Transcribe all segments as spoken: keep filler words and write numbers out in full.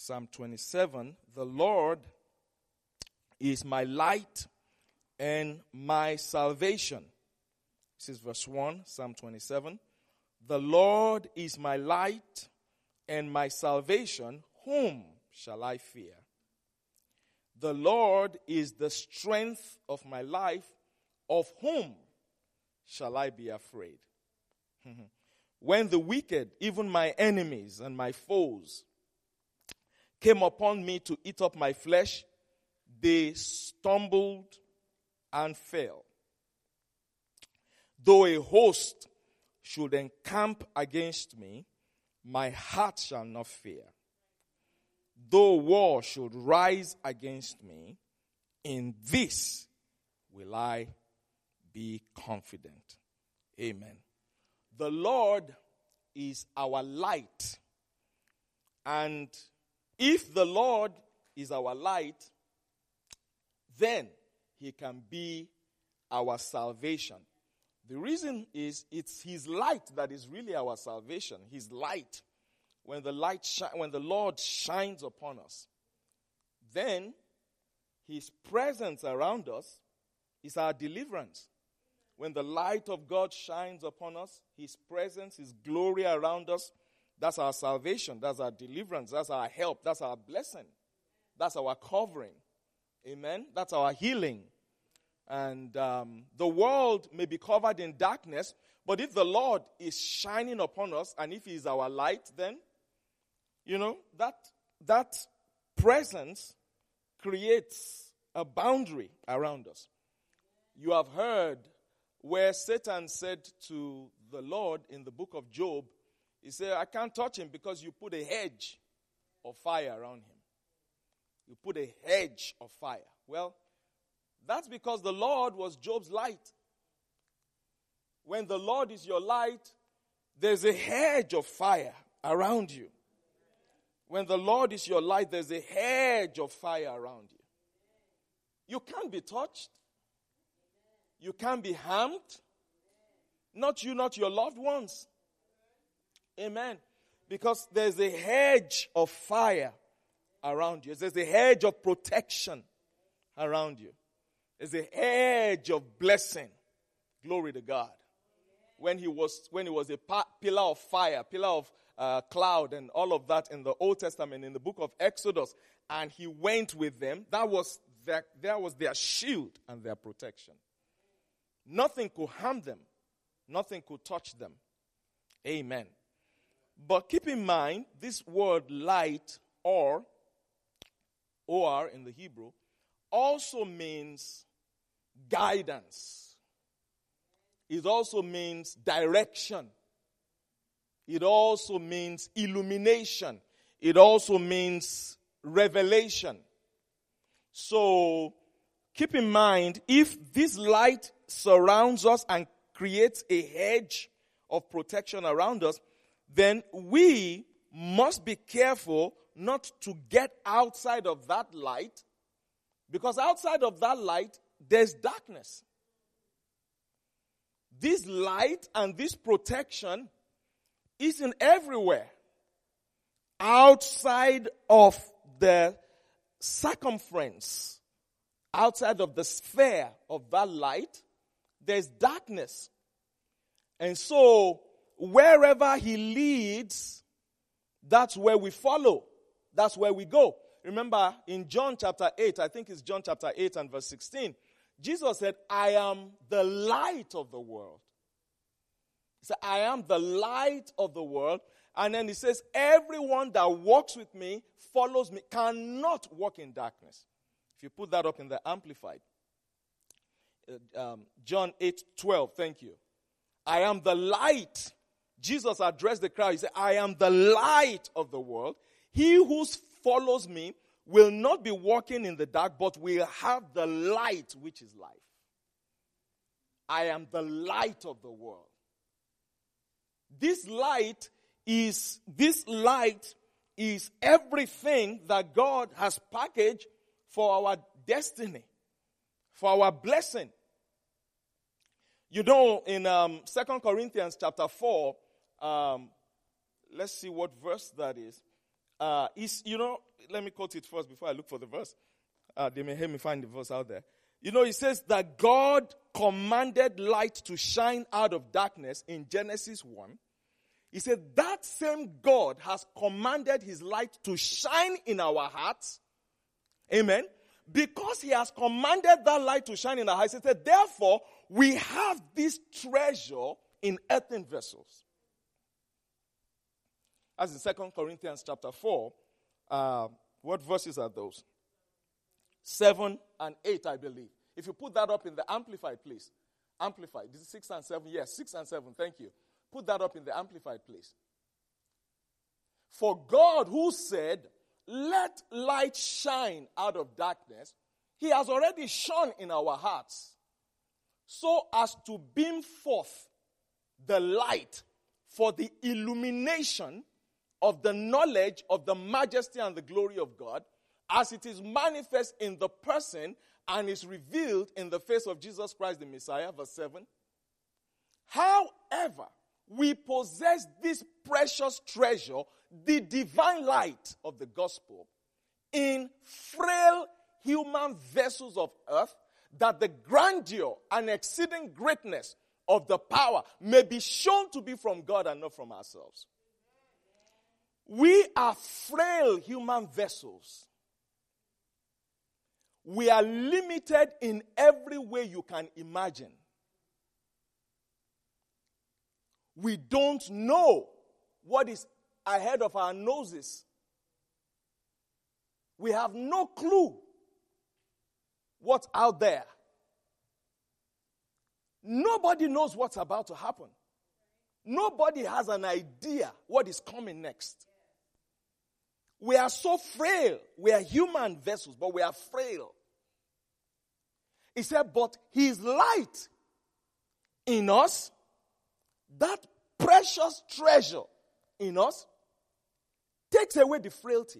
Psalm twenty-seven, the Lord is my light and my salvation. This is verse one, Psalm twenty-seven. The Lord is my light and my salvation. Whom shall I fear? The Lord is the strength of my life. Of whom shall I be afraid? When the wicked, even my enemies and my foes, came upon me to eat up my flesh, they stumbled and fell. Though a host should encamp against me, my heart shall not fear. Though war should rise against me, in this will I be confident. Amen. The Lord is our light. And if the Lord is our light, then he can be our salvation. The reason is it's his light that is really our salvation. His light. When the light shi- when the Lord shines upon us, then his presence around us is our deliverance. When the light of God shines upon us, his presence, his glory around us, that's our salvation, that's our deliverance, that's our help, that's our blessing, that's our covering. Amen? That's our healing. And um, the world may be covered in darkness, but if the Lord is shining upon us, and if he is our light, then, you know, that, that presence creates a boundary around us. You have heard where Satan said to the Lord in the book of Job, he said, I can't touch him because you put a hedge of fire around him. You put a hedge of fire. Well, that's because the Lord was Job's light. When the Lord is your light, there's a hedge of fire around you. When the Lord is your light, there's a hedge of fire around you. You can't be touched. You can't be harmed. Not you, not your loved ones. Amen. Because there's a hedge of fire around you. There's a hedge of protection around you. There's a hedge of blessing. Glory to God. When he was when he was a pa- pillar of fire, pillar of uh, cloud and all of that in the Old Testament, in the book of Exodus, and he went with them, that was their, that was their shield and their protection. Nothing could harm them. Nothing could touch them. Amen. But keep in mind, this word light, or, or in the Hebrew, also means guidance. It also means direction. It also means illumination. It also means revelation. So, keep in mind, if this light surrounds us and creates a hedge of protection around us, then we must be careful not to get outside of that light, because outside of that light, there's darkness. This light and this protection isn't everywhere. Outside of the circumference, outside of the sphere of that light, there's darkness. And so, wherever he leads, that's where we follow. That's where we go. Remember, in John chapter eight, I think it's John chapter eight and verse sixteen, Jesus said, I am the light of the world. He said, I am the light of the world. And then he says, everyone that walks with me, follows me, cannot walk in darkness. If you put that up in the Amplified. Uh, um, John eight twelve, thank you. I am the light. Jesus addressed the crowd. He said, I am the light of the world. He who follows me will not be walking in the dark, but will have the light, which is life. I am the light of the world. This light is, this light is everything that God has packaged for our destiny, for our blessing. You know, in um, Second Corinthians chapter four, um, let's see what verse that is. Uh, is you know, let me quote it first before I look for the verse. Uh, they may help me find the verse out there. You know, it says that God commanded light to shine out of darkness in Genesis one. He said that same God has commanded his light to shine in our hearts. Amen. Because he has commanded that light to shine in our hearts, he said, therefore, we have this treasure in earthen vessels. As in Second Corinthians chapter four, uh, what verses are those? Seven and eight, I believe. If you put that up in the Amplified, please. Amplified. This is six and seven. Yes, six and seven. Thank you. Put that up in the Amplified, please. For God, who said, let light shine out of darkness, he has already shone in our hearts, so as to beam forth the light for the illumination of the knowledge of the majesty and the glory of God, as it is manifest in the person and is revealed in the face of Jesus Christ the Messiah, verse seven. However, we possess this precious treasure, the divine light of the gospel, in frail human vessels of earth, that the grandeur and exceeding greatness of the power may be shown to be from God and not from ourselves. We are frail human vessels. We are limited in every way you can imagine. We don't know what is ahead of our noses. We have no clue what's out there. Nobody knows what's about to happen. Nobody has an idea what is coming next. We are so frail. We are human vessels, but we are frail. He said, but his light in us, that precious treasure in us, takes away the frailty.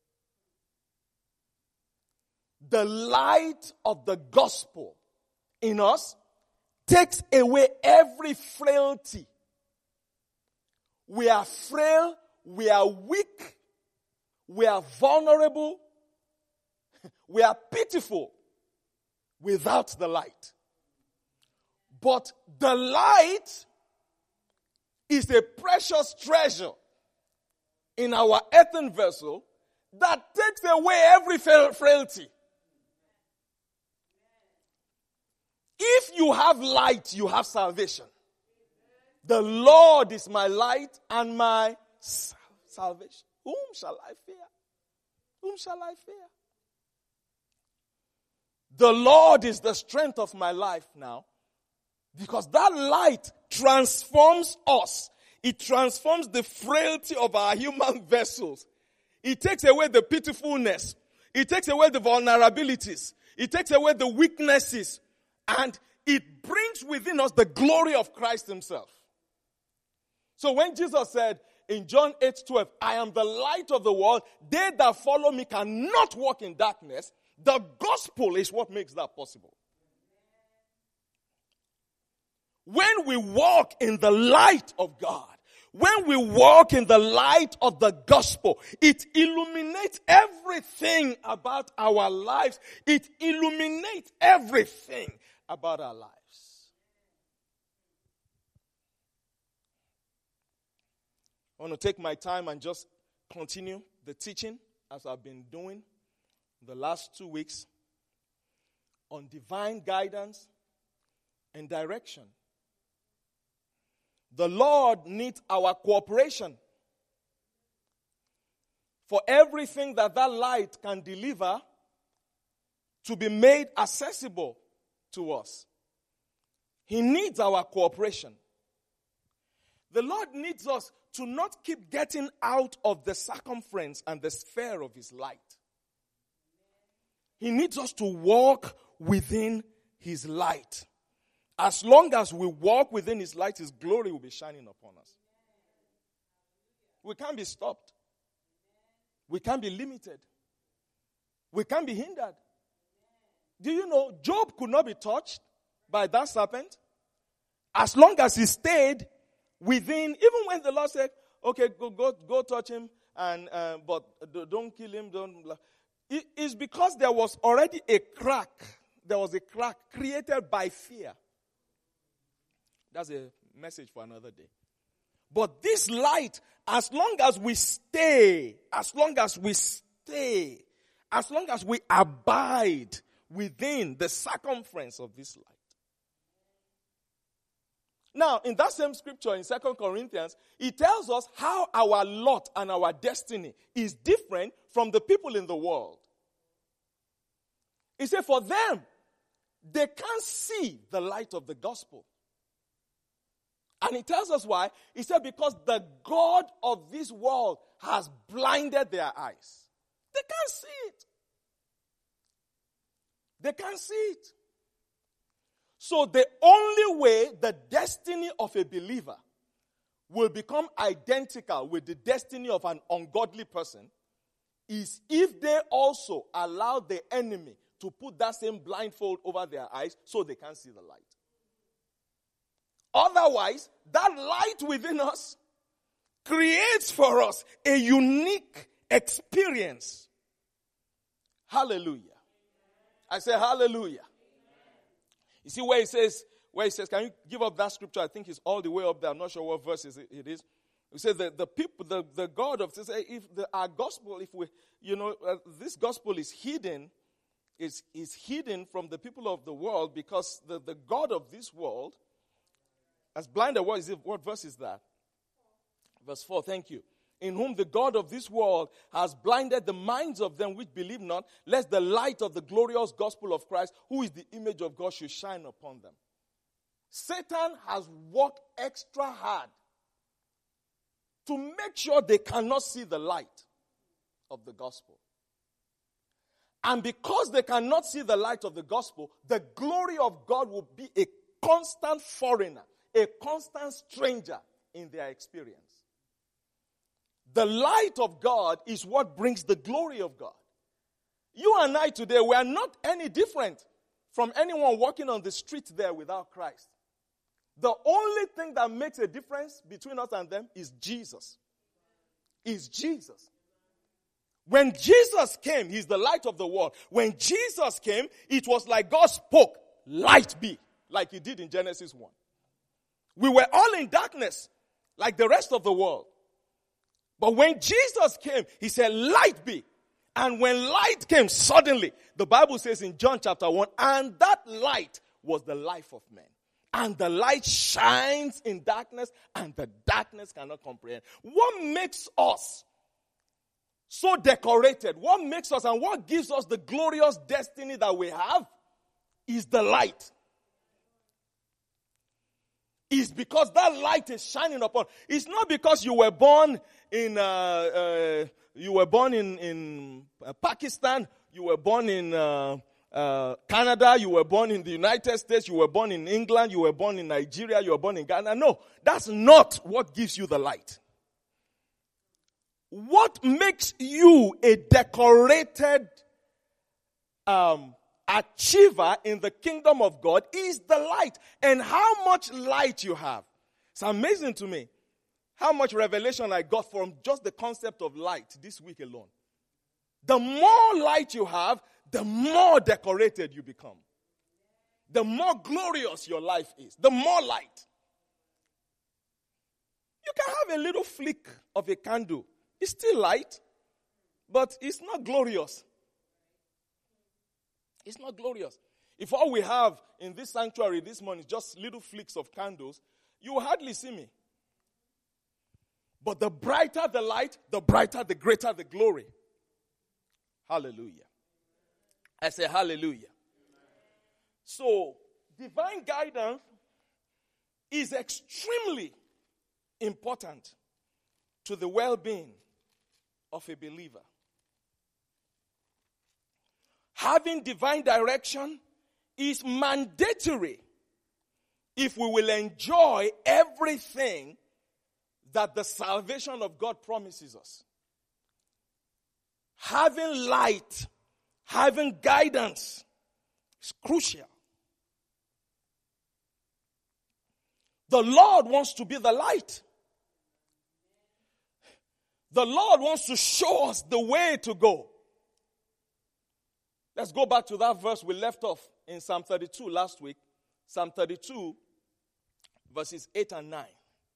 The light of the gospel in us takes away every frailty. We are frail, we are weak, we are vulnerable, we are pitiful without the light. But the light is a precious treasure in our earthen vessel that takes away every frailty. If you have light, you have salvation. The Lord is my light and my sal- salvation. Whom shall I fear? Whom shall I fear? The Lord is the strength of my life now. Because that light transforms us. It transforms the frailty of our human vessels. It takes away the pitifulness. It takes away the vulnerabilities. It takes away the weaknesses. And it brings within us the glory of Christ himself. So when Jesus said in John eight twelve, I am the light of the world, they that follow me cannot walk in darkness, the gospel is what makes that possible. When we walk in the light of God, when we walk in the light of the gospel, it illuminates everything about our lives. It illuminates everything about our lives. I want to take my time and just continue the teaching as I've been doing the last two weeks on divine guidance and direction. The Lord needs our cooperation for everything that that light can deliver to be made accessible to us. He needs our cooperation. The Lord needs us to not keep getting out of the circumference and the sphere of his light. He needs us to walk within his light. As long as we walk within his light, his glory will be shining upon us. We can't be stopped. We can't be limited. We can't be hindered. Do you know, Job could not be touched by that serpent as long as he stayed within, even when the Lord said, okay, go, go, go touch him, and uh, but don't kill him. Don't. It is because there was already a crack. There was a crack created by fear. That's a message for another day. But this light, as long as we stay, as long as we stay, as long as we abide within the circumference of this light. Now, in that same scripture in Second Corinthians, it tells us how our lot and our destiny is different from the people in the world. He said, for them, they can't see the light of the gospel. And he tells us why. He said, because the God of this world has blinded their eyes. They can't see it. They can't see it. So the only way the destiny of a believer will become identical with the destiny of an ungodly person is if they also allow the enemy to put that same blindfold over their eyes so they can't see the light. Otherwise, that light within us creates for us a unique experience. Hallelujah. I say hallelujah. You see where it says, where it says, can you give up that scripture? I think it's all the way up there. I'm not sure what verse it is. It says that the people, the, the God of this, if the, our gospel, if we, you know, uh, this gospel is hidden, is is hidden from the people of the world because the, the God of this world has blinded. What is it? What verse is that? Verse four. Thank you. In whom the God of this world has blinded the minds of them which believe not, lest the light of the glorious gospel of Christ, who is the image of God, should shine upon them. Satan has worked extra hard to make sure they cannot see the light of the gospel. And because they cannot see the light of the gospel, the glory of God will be a constant foreigner, a constant stranger in their experience. The light of God is what brings the glory of God. You and I today, we are not any different from anyone walking on the street there without Christ. The only thing that makes a difference between us and them is Jesus. Is Jesus. When Jesus came, he's the light of the world. When Jesus came, it was like God spoke, light be, like he did in Genesis one. We were all in darkness, like the rest of the world. But when Jesus came, he said, light be. And when light came, suddenly, the Bible says in John chapter one, and that light was the life of man. And the light shines in darkness, and the darkness cannot comprehend. What makes us so decorated, what makes us and what gives us the glorious destiny that we have is the light. Is because that light is shining upon. It's not because you were born in uh, uh, you were born in in uh, Pakistan, you were born in uh, uh, Canada, you were born in the United States, you were born in England, you were born in Nigeria, you were born in Ghana. No, that's not what gives you the light. What makes you a decorated um, achiever in the kingdom of God is the light. And how much light you have. It's amazing to me how much revelation I got from just the concept of light this week alone. The more light you have, the more decorated you become. The more glorious your life is. The more light. You can have a little flick of a candle. It's still light, but it's not glorious. It's not glorious. If all we have in this sanctuary this morning is just little flicks of candles, you will hardly see me. But the brighter the light, the brighter, the greater the glory. Hallelujah. I say hallelujah. So, divine guidance is extremely important to the well-being of a believer. Having divine direction is mandatory if we will enjoy everything that the salvation of God promises us. Having light, having guidance is crucial. The Lord wants to be the light. The Lord wants to show us the way to go. Let's go back to that verse we left off in Psalm thirty-two last week. Psalm thirty-two, verses eight and nine.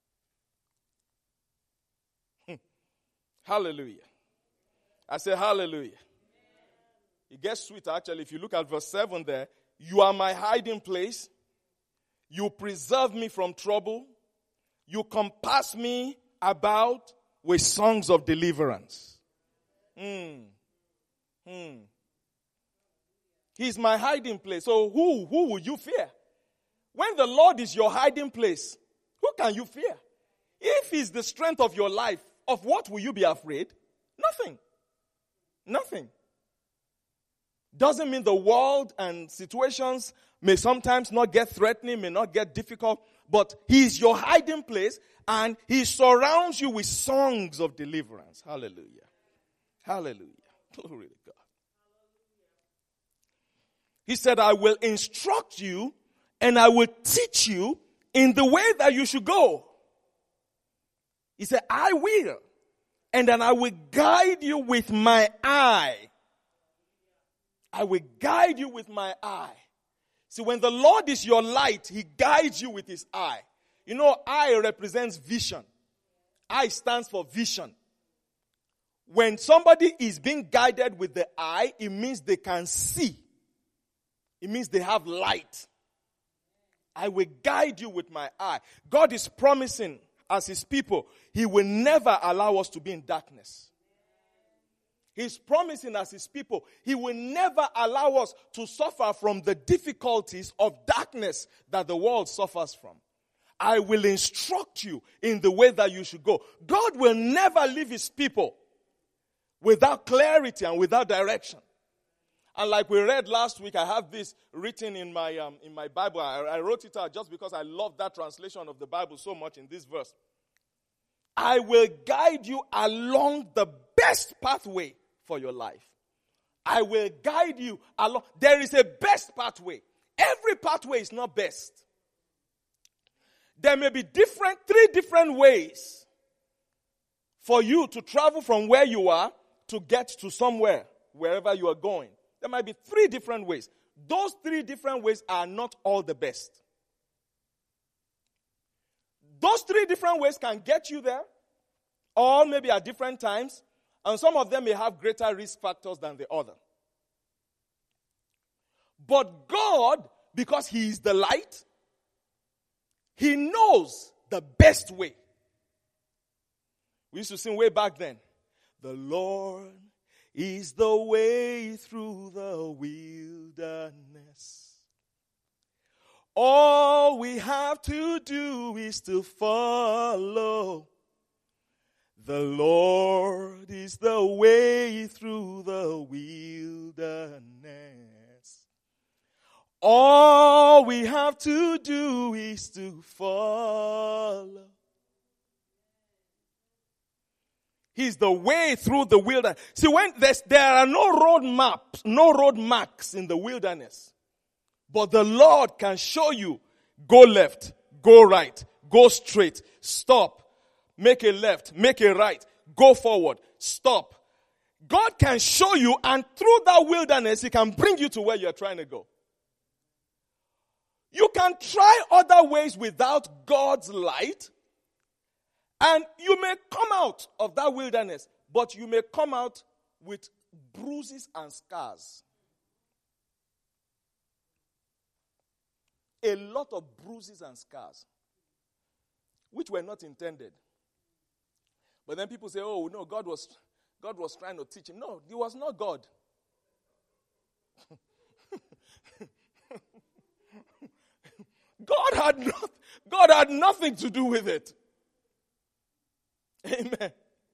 Hallelujah. I say hallelujah. It gets sweeter actually. If you look at verse seven there, you are my hiding place. You preserve me from trouble. You compass me about with songs of deliverance. Hmm. Hmm. He's my hiding place. So who, who will you fear? When the Lord is your hiding place, who can you fear? If he's the strength of your life, of what will you be afraid? Nothing. Nothing. Doesn't mean the world and situations may sometimes not get threatening, may not get difficult, but he's your hiding place and he surrounds you with songs of deliverance. Hallelujah. Hallelujah. Glory to God. He said, I will instruct you and I will teach you in the way that you should go. He said, I will. And then I will guide you with my eye. I will guide you with my eye. See, when the Lord is your light, he guides you with his eye. You know, eye represents vision. Eye stands for vision. When somebody is being guided with the eye, it means they can see. It means they have light. I will guide you with my eye. God is promising as his people, he will never allow us to be in darkness. He's promising as his people, he will never allow us to suffer from the difficulties of darkness that the world suffers from. I will instruct you in the way that you should go. God will never leave his people without clarity and without direction. And like we read last week, I have this written in my um, in my Bible. I, I wrote it out just because I love that translation of the Bible so much in this verse. I will guide you along the best pathway for your life. I will guide you along. There is a best pathway. Every pathway is not best. There may be different, three different ways for you to travel from where you are to get to somewhere, wherever you are going. There might be three different ways. Those three different ways are not all the best. Those three different ways can get you there, all maybe at different times, and some of them may have greater risk factors than the other. But God, because he is the light, he knows the best way. We used to sing way back then. The Lord is the way through the wilderness. All we have to do is to follow. The Lord is the way through the wilderness. All we have to do is to follow. He's the way through the wilderness. See, when there's, there are no road maps, no road marks in the wilderness. But the Lord can show you, go left, go right, go straight, stop, make a left, make a right, go forward, stop. God can show you, and through that wilderness, he can bring you to where you're trying to go. You can try other ways without God's light, and you may come out of that wilderness, but you may come out with bruises and scars. A lot of bruises and scars, which were not intended. But then people say, oh, no, God was, God was trying to teach him. No, it was not God. God had not, God had nothing to do with it. Amen.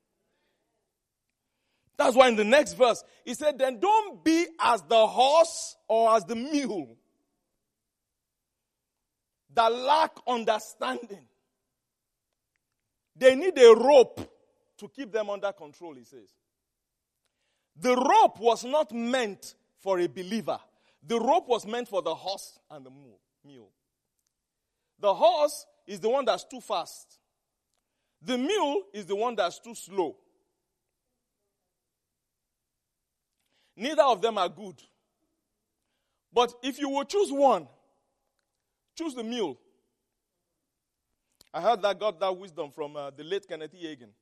That's why in the next verse, he said, then don't be as the horse or as the mule that lack understanding. They need a rope to keep them under control, he says. The rope was not meant for a believer. The rope was meant for the horse and the mule. The horse is the one that's too fast. The mule is the one that's too slow. Neither of them are good. But if you will choose one, choose the mule. I heard that got that wisdom from uh, the late Kenneth E. Hagin.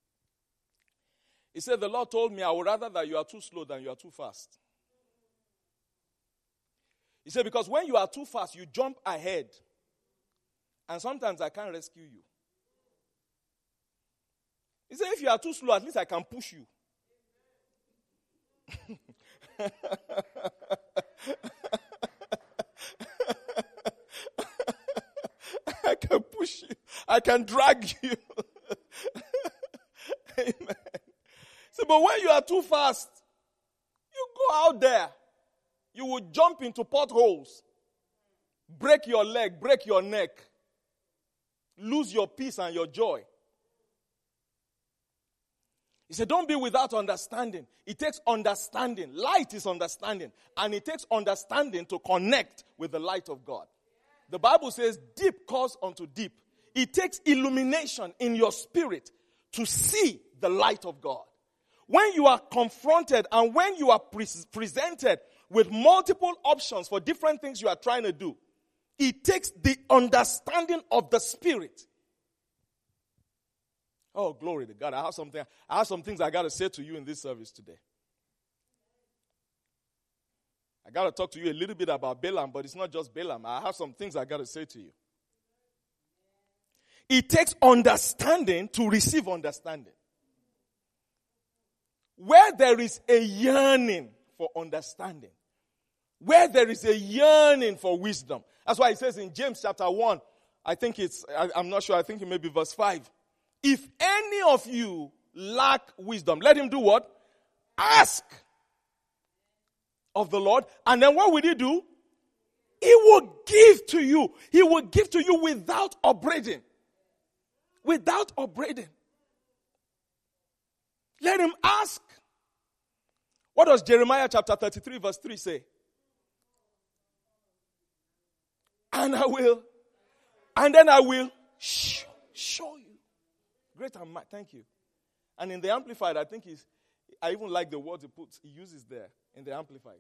He said, the Lord told me, I would rather that you are too slow than you are too fast. He said, because when you are too fast, you jump ahead. And sometimes I can't rescue you. He said, if you are too slow, at least I can push you. I can push you. I can drag you. Amen. So, but when you are too fast, you go out there. You will jump into potholes, break your leg, break your neck, lose your peace and your joy. He said, don't be without understanding. It takes understanding. Light is understanding. And it takes understanding to connect with the light of God. The Bible says deep calls unto deep. It takes illumination in your spirit to see the light of God. When you are confronted and when you are pre- presented with multiple options for different things you are trying to do, it takes the understanding of the Spirit. Oh, glory to God. I have something, I have some things I got to say to you in this service today. I got to talk to you a little bit about Balaam, but it's not just Balaam. I have some things I got to say to you. It takes understanding to receive understanding. Where there is a yearning for understanding, where there is a yearning for wisdom. That's why it says in James chapter one, I think it's, I, I'm not sure, I think it may be verse five. If any of you lack wisdom, let him do what? Ask of the Lord. And then what will he do? He will give to you. He will give to you without upbraiding. Without upbraiding. Let him ask. What does Jeremiah chapter thirty-three verse three say? And I will. And then I will show, show you. Great and mighty. Thank you. And in the Amplified, I think he's, I even like the words he puts, he uses there in the Amplified.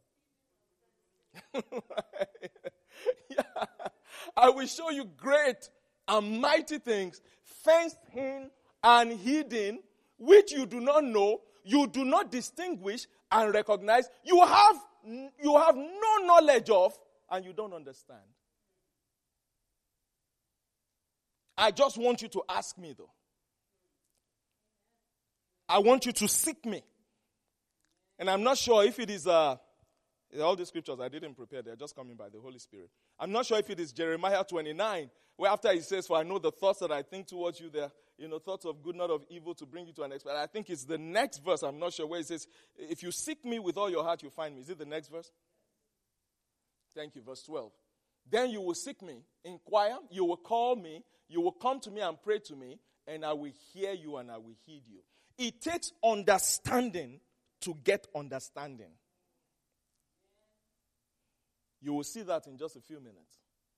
Yeah. I will show you great and mighty things, fenced in and hidden, which you do not know, you do not distinguish and recognize, you have, you have no knowledge of, and you don't understand. I just want you to ask me though. I want you to seek me. And I'm not sure if it is, uh, all the scriptures I didn't prepare, they're just coming by the Holy Spirit. I'm not sure if it is Jeremiah twenty-nine, where after he says, for I know the thoughts that I think towards you, they're, you know, thoughts of good, not of evil, to bring you to an expected. I think it's the next verse, I'm not sure, where it says, if you seek me with all your heart, you find me. Is it the next verse? Thank you, verse twelve. Then you will seek me, inquire, you will call me, you will come to me and pray to me, and I will hear you and I will heed you. It takes understanding to get understanding. You will see that in just a few minutes.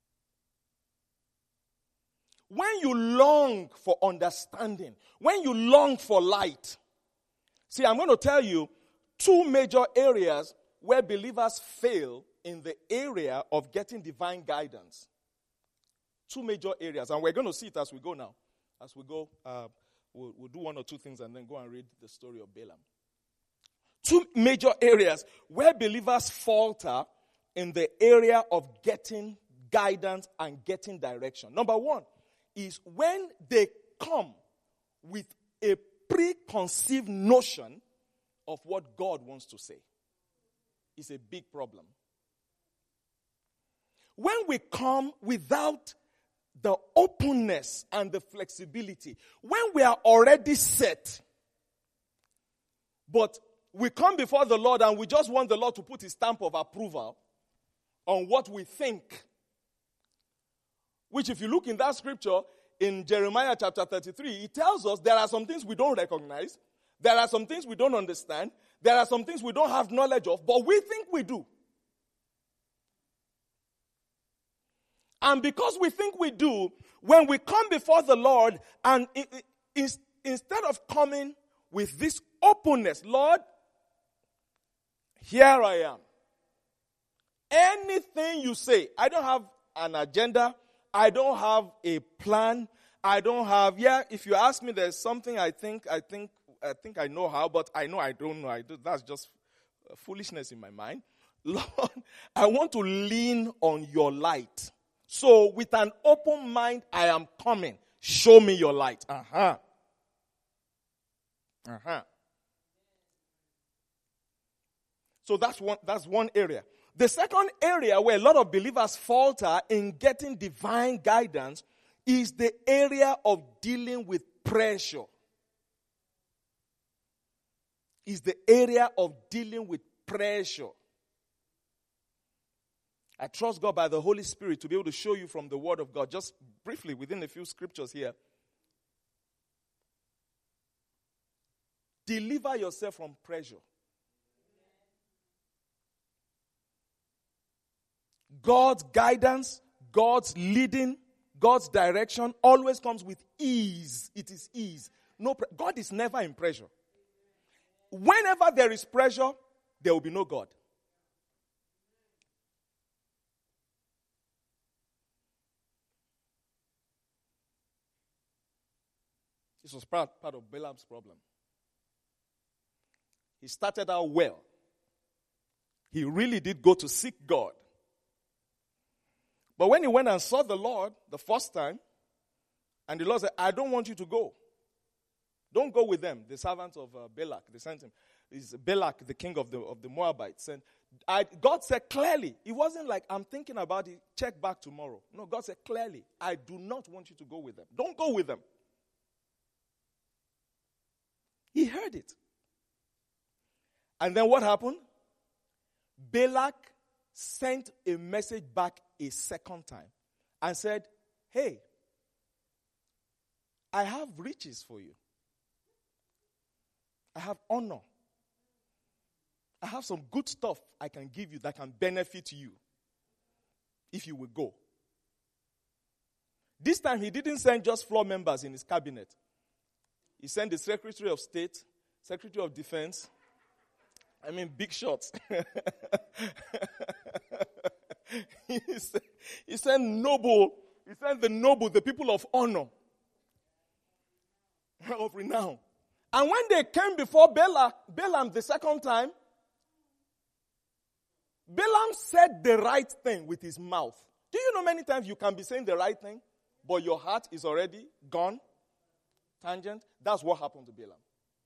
When you long for understanding, when you long for light, see, I'm going to tell you two major areas where believers fail in the area of getting divine guidance. Two major areas, and we're going to see it as we go now. As we go, uh, we'll, we'll do one or two things and then go and read the story of Balaam. Two major areas where believers falter in the area of getting guidance and getting direction. Number one is when they come with a preconceived notion of what God wants to say. It's a big problem. When we come without the openness and the flexibility, when we are already set, but we come before the Lord and we just want the Lord to put his stamp of approval on what we think. Which if you look in that scripture, in Jeremiah chapter thirty-three, it tells us there are some things we don't recognize, there are some things we don't understand, there are some things we don't have knowledge of, but we think we do. And because we think we do, when we come before the Lord, and it, it, it, instead of coming with this openness, Lord, Here I am. Anything you say, I don't have an agenda. I don't have a plan. I don't have, yeah, if you ask me, there's something I think, I think, I think I know how, but I know I don't know. I do, that's just foolishness in my mind. Lord, I want to lean on your light. So with an open mind, I am coming. Show me your light. Uh-huh. Uh-huh. So that's one, that's one area. The second area where a lot of believers falter in getting divine guidance is the area of dealing with pressure. Is the area of dealing with pressure. I trust God by the Holy Spirit to be able to show you from the Word of God, just briefly within a few scriptures here. Deliver yourself from pressure. God's guidance, God's leading, God's direction always comes with ease. It is ease. No, pre- God is never in pressure. Whenever there is pressure, there will be no God. This was part, part of Balaam's problem. He started out well. He really did go to seek God. But when he went and saw the Lord the first time, and the Lord said, I don't want you to go. Don't go with them. The servants of uh, Balak, they sent him. It's Balak, the king of the of the Moabites. And I, God said clearly, it wasn't like, I'm thinking about it, check back tomorrow. No, God said clearly, I do not want you to go with them. Don't go with them. He heard it. And then what happened? Balak sent a message back a second time and said, hey, I have riches for you. I have honor. I have some good stuff I can give you that can benefit you if you will go. This time he didn't send just floor members in his cabinet. He sent the Secretary of State, Secretary of Defense. I mean, big shots. he, sent, he sent noble, he sent the noble, the people of honor, of renown. And when they came before Balaam, Balaam the second time, Balaam said the right thing with his mouth. Do you know many times you can be saying the right thing, but your heart is already gone? Tangent. That's what happened to Balaam.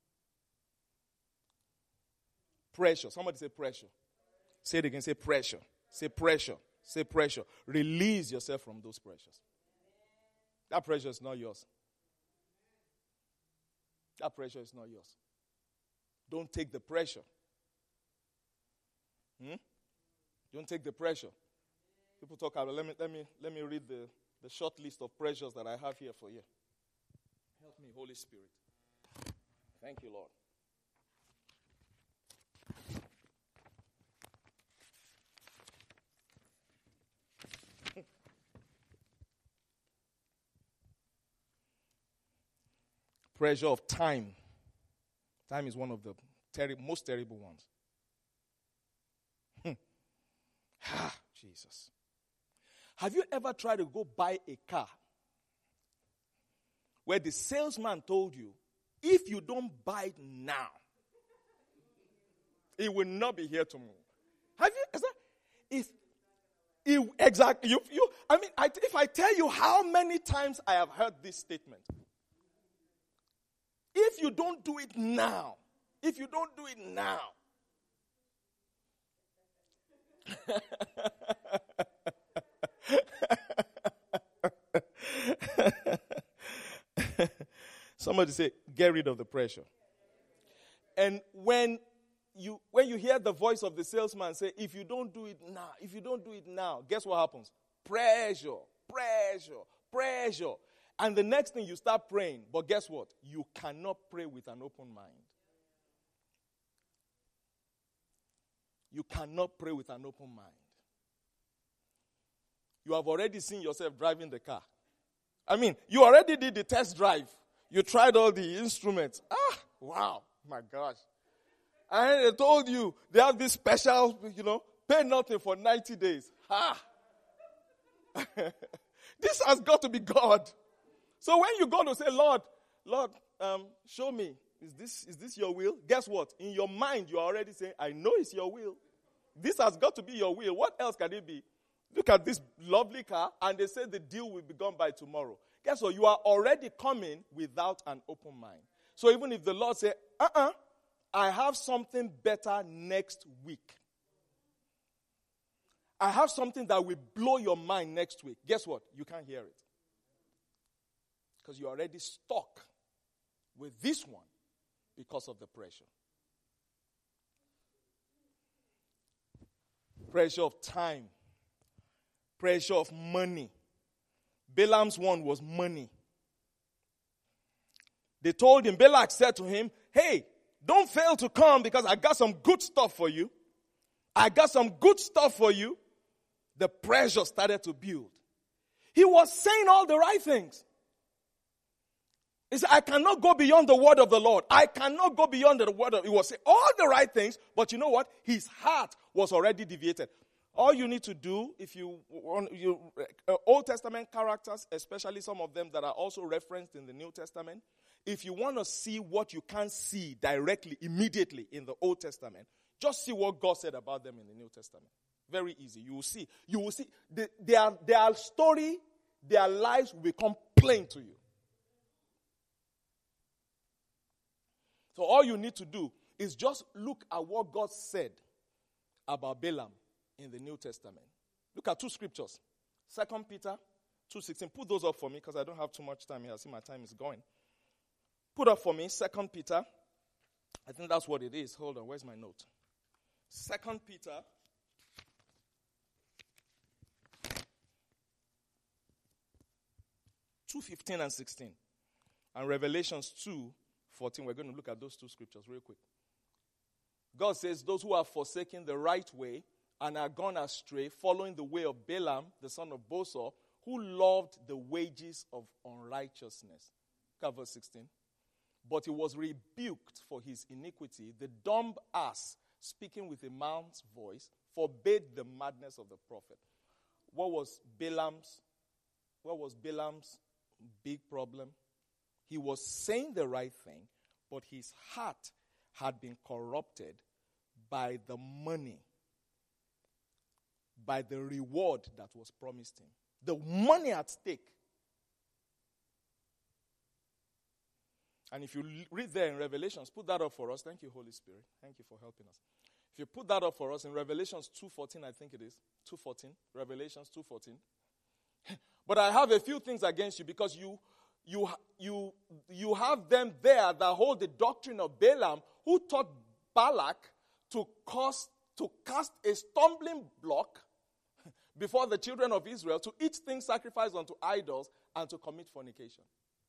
Pressure. Somebody say pressure. Say it again. Say pressure. Say pressure. Say pressure. Release yourself from those pressures. That pressure is not yours. That pressure is not yours. Don't take the pressure. Hmm? Don't take the pressure. People talk about, let me, let me, let me read the, the short list of pressures that I have here for you. Help me, Holy Spirit. Thank you, Lord. Pressure of time. Time is one of the terri- most terrible ones. Ah, Jesus. Have you ever tried to go buy a car where the salesman told you, if you don't buy it now, it will not be here tomorrow? Have you? Is that, is, it, exactly. You, you, I mean, I, if I tell you how many times I have heard this statement, if you don't do it now, if you don't do it now, somebody say, get rid of the pressure. And when you when you hear the voice of the salesman say, if you don't do it now, if you don't do it now, guess what happens? Pressure, pressure, pressure. And the next thing you start praying, but guess what? You cannot pray with an open mind. You cannot pray with an open mind. You have already seen yourself driving the car. I mean, you already did the test drive. You tried all the instruments. Ah, wow, my gosh. And they told you they have this special, you know, pay nothing for ninety days. Ha! This has got to be God. So when you go to say, Lord, Lord, um, show me, is this is this your will? Guess what? In your mind, you are already saying, I know it's your will. This has got to be your will. What else can it be? Look at this lovely car, and they say the deal will be gone by tomorrow. Guess what? You are already coming without an open mind. So even if the Lord say, uh-uh, I have something better next week. I have something that will blow your mind next week. Guess what? You can't hear it. Because you're already stuck with this one because of the pressure. Pressure of time. Pressure of money. Balaam's one was money. They told him, Balak said to him, hey, don't fail to come because I got some good stuff for you. I got some good stuff for you. The pressure started to build. He was saying all the right things. He said, I cannot go beyond the word of the Lord. I cannot go beyond the word of, he was saying all the right things, but you know what? His heart was already deviated. All you need to do, if you want, you, uh, Old Testament characters, especially some of them that are also referenced in the New Testament, if you want to see what you can't see directly, immediately in the Old Testament, just see what God said about them in the New Testament. Very easy. You will see. You will see. The, their, their story, their lives will become plain to you. So all you need to do is just look at what God said about Balaam in the New Testament. Look at two scriptures. Second Peter two sixteen. Put those up for me because I don't have too much time here. I see my time is going. Put up for me Second Peter. I think that's what it is. Hold on. Where's my note? Second Peter two fifteen and sixteen. And Revelations two fourteen. We're going to look at those two scriptures real quick. God says, those who have forsaken the right way and are gone astray, following the way of Balaam, the son of Bosor, who loved the wages of unrighteousness. Look at verse sixteen. But he was rebuked for his iniquity. The dumb ass, speaking with a man's voice, forbade the madness of the prophet. What was Balaam's, what was Balaam's big problem? He was saying the right thing, but his heart had been corrupted by the money, by the reward that was promised him. The money at stake. And if you read there in Revelations, put that up for us. Thank you, Holy Spirit. Thank you for helping us. If you put that up for us in Revelations two fourteen, I think it is. two fourteen. Revelations two fourteen. But I have a few things against you because you you you you have them there that hold the doctrine of Balaam, who taught Balak to cause to cast a stumbling block before the children of Israel, to eat things sacrificed unto idols, and to commit fornication.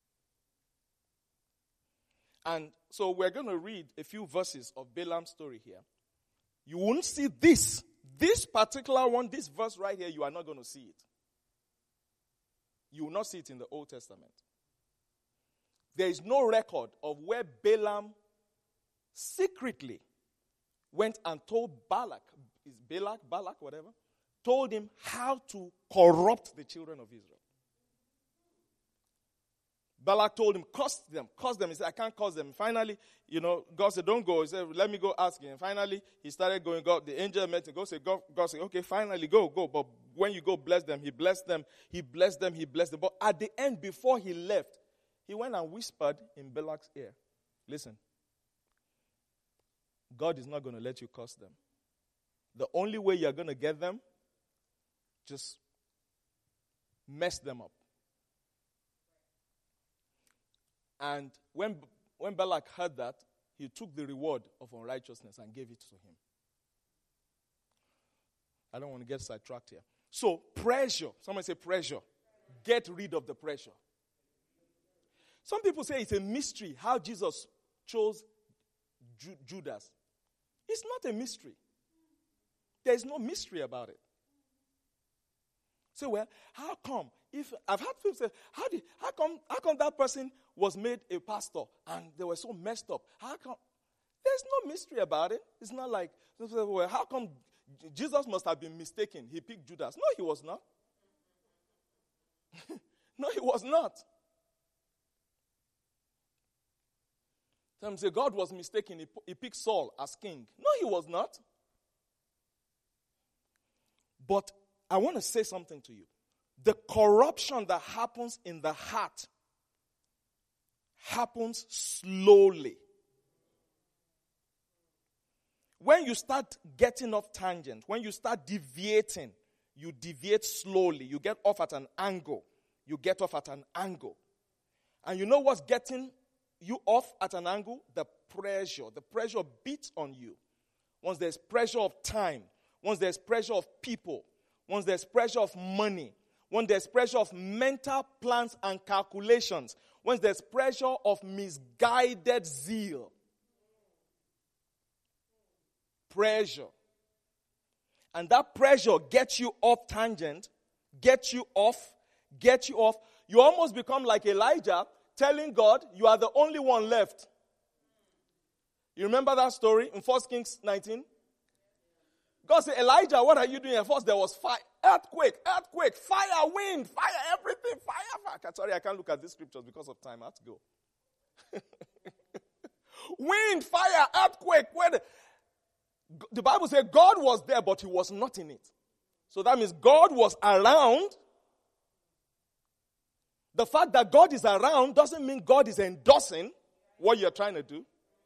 And so we're going to read a few verses of Balaam's story here. You won't see this. This particular one, this verse right here, you are not going to see it. You will not see it in the Old Testament. There is no record of where Balaam secretly went and told Balak, is Balak, Balak, whatever, told him how to corrupt the children of Israel. Balak told him, curse them, curse them. He said, I can't curse them. Finally, you know, God said, don't go. He said, let me go ask him. And finally, he started going. God, the angel met him. God said, God, God said, okay, finally, go, go. But when you go, bless them. He blessed them. He blessed them. He blessed them. But at the end, before he left, he went and whispered in Balak's ear, listen, God is not going to let you curse them. The only way you're going to get them, just mess them up. And when, when Balak heard that, he took the reward of unrighteousness and gave it to him. I don't want to get sidetracked here. So, pressure. Someone say pressure. Get rid of the pressure. Some people say it's a mystery how Jesus chose Ju- Judas. It's not a mystery. There is no mystery about it. Say, well, how come? If I've had people say, how did, how come, how come that person was made a pastor and they were so messed up? How come? There's no mystery about it. It's not like, well, how come Jesus must have been mistaken? He picked Judas. No, he was not. No, he was not. Some say God was mistaken. He, he picked Saul as king. No, he was not. But I want to say something to you. The corruption that happens in the heart happens slowly. When you start getting off tangent, when you start deviating, you deviate slowly. You get off at an angle. You get off at an angle. And you know what's getting you off at an angle? The pressure. The pressure beats on you. Once there's pressure of time, once there's pressure of people, once there's pressure of money, once there's pressure of mental plans and calculations, once there's pressure of misguided zeal. Pressure. And that pressure gets you off tangent, gets you off, gets you off. You almost become like Elijah telling God, you are the only one left. You remember that story in First Kings nineteen? God said, Elijah, what are you doing? At first there was fire, earthquake, earthquake, fire, wind, fire, everything, fire, fire. Sorry, I can't look at these scriptures because of time. I have to go. Wind, fire, earthquake. Where the, the Bible says God was there, but he was not in it. So that means God was around. The fact that God is around doesn't mean God is endorsing what you're trying to do.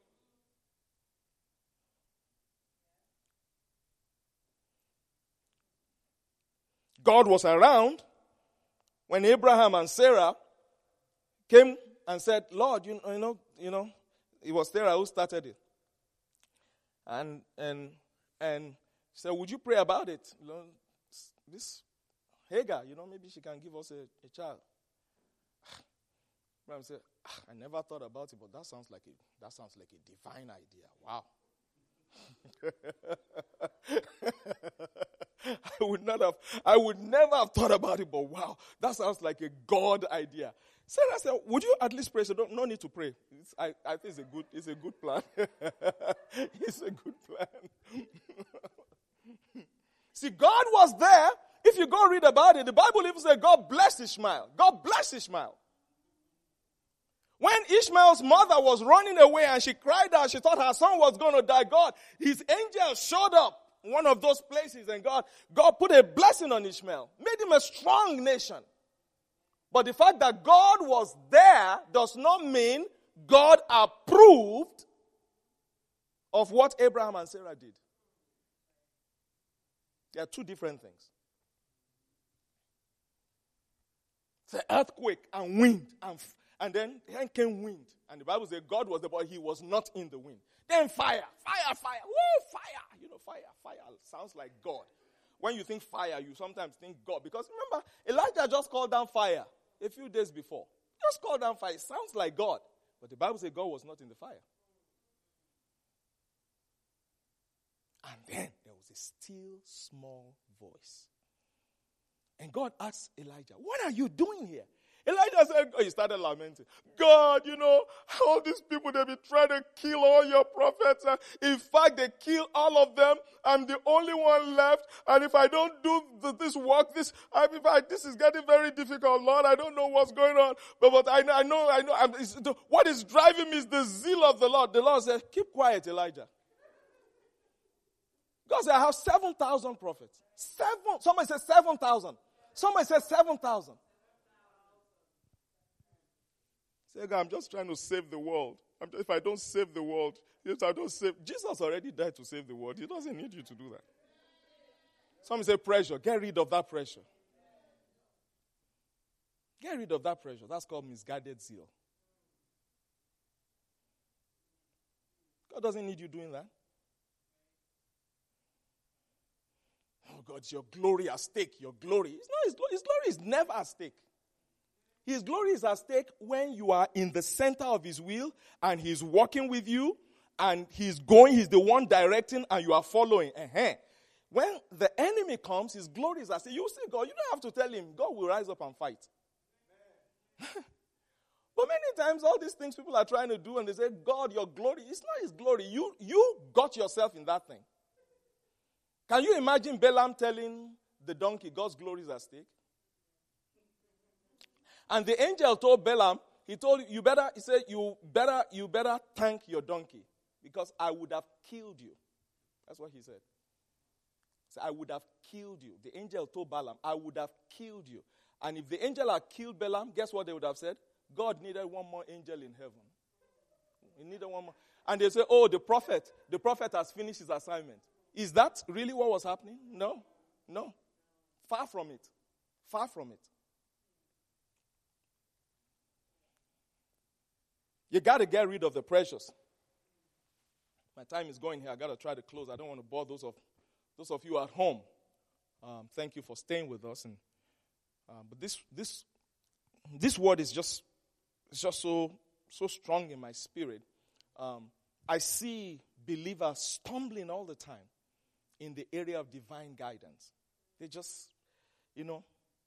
God was around when Abraham and Sarah came and said, Lord, you, you know, you know, it was Sarah who started it. And and and said, would you pray about it? You know, this Hagar, you know, maybe she can give us a, a child. Abraham said, I never thought about it, but that sounds like a that sounds like a divine idea. Wow. I would not have, I would never have thought about it, but wow, that sounds like a God idea. Sarah said, would you at least pray? So don't, no need to pray. It's, I, I think it's a good, it's a good plan. It's a good plan. See, God was there. If you go read about it, the Bible even says God blessed Ishmael. God blessed Ishmael. When Ishmael's mother was running away and she cried out, she thought her son was going to die. God, his angel showed up in one of those places and God, God put a blessing on Ishmael, made him a strong nation. But the fact that God was there does not mean God approved of what Abraham and Sarah did. They are two different things. It's an earthquake and wind and And then, then came wind. And the Bible says God was there, but he was not in the wind. Then fire, fire, fire. Woo, fire. You know, fire, fire sounds like God. When you think fire, you sometimes think God. Because remember, Elijah just called down fire a few days before. Just called down fire. It sounds like God. But the Bible says God was not in the fire. And then there was a still small voice. And God asked Elijah, what are you doing here? Elijah said, oh, he started lamenting. God, you know, all these people, they be trying to kill all your prophets. Uh, in fact, they kill all of them. I'm the only one left. And if I don't do the, this work, this, I, in fact, this is getting very difficult, Lord. I don't know what's going on. But, but I know, I know, I know. I'm, the, what is driving me is the zeal of the Lord. The Lord said, keep quiet, Elijah. God said, I have seven thousand prophets. Seven. Somebody said seven thousand. Somebody said seven thousand. Say, God, I'm just trying to save the world. I'm, if I don't save the world, if I don't save, Jesus already died to save the world. He doesn't need you to do that. Somebody say pressure. Get rid of that pressure. Get rid of that pressure. That's called misguided zeal. God doesn't need you doing that. Oh God, your glory at stake. Your glory. It's not his glory. His glory is never at stake. His glory is at stake when you are in the center of his will and he's working with you and he's going, he's the one directing and you are following. Uh-huh. When the enemy comes, his glory is at stake. You see God, you don't have to tell him. God will rise up and fight. But many times, all these things people are trying to do, and they say, God, your glory. It's not his glory. You, you got yourself in that thing. Can you imagine Balaam telling the donkey, God's glory is at stake? And the angel told Balaam, he told you, you better, he said, you better, you better thank your donkey, because I would have killed you. That's what he said. He said, I would have killed you. The angel told Balaam, I would have killed you. And if the angel had killed Balaam, guess what they would have said? God needed one more angel in heaven. He needed one more. And they say, oh, the prophet, the prophet has finished his assignment. Is that really what was happening? No. No. Far from it. Far from it. You got to get rid of the pressures. My time is going here. I got to try to close. I don't want to bore those of those of you at home. Um, thank you for staying with us. And uh, but this this this word is just it's just so so strong in my spirit. Um, I see believers stumbling all the time in the area of divine guidance. They just, you know,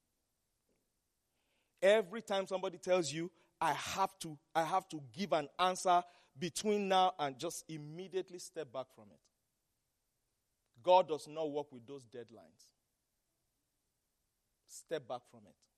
every time somebody tells you, I have to, I have to give an answer between now and just immediately step back from it. God does not work with those deadlines. Step back from it.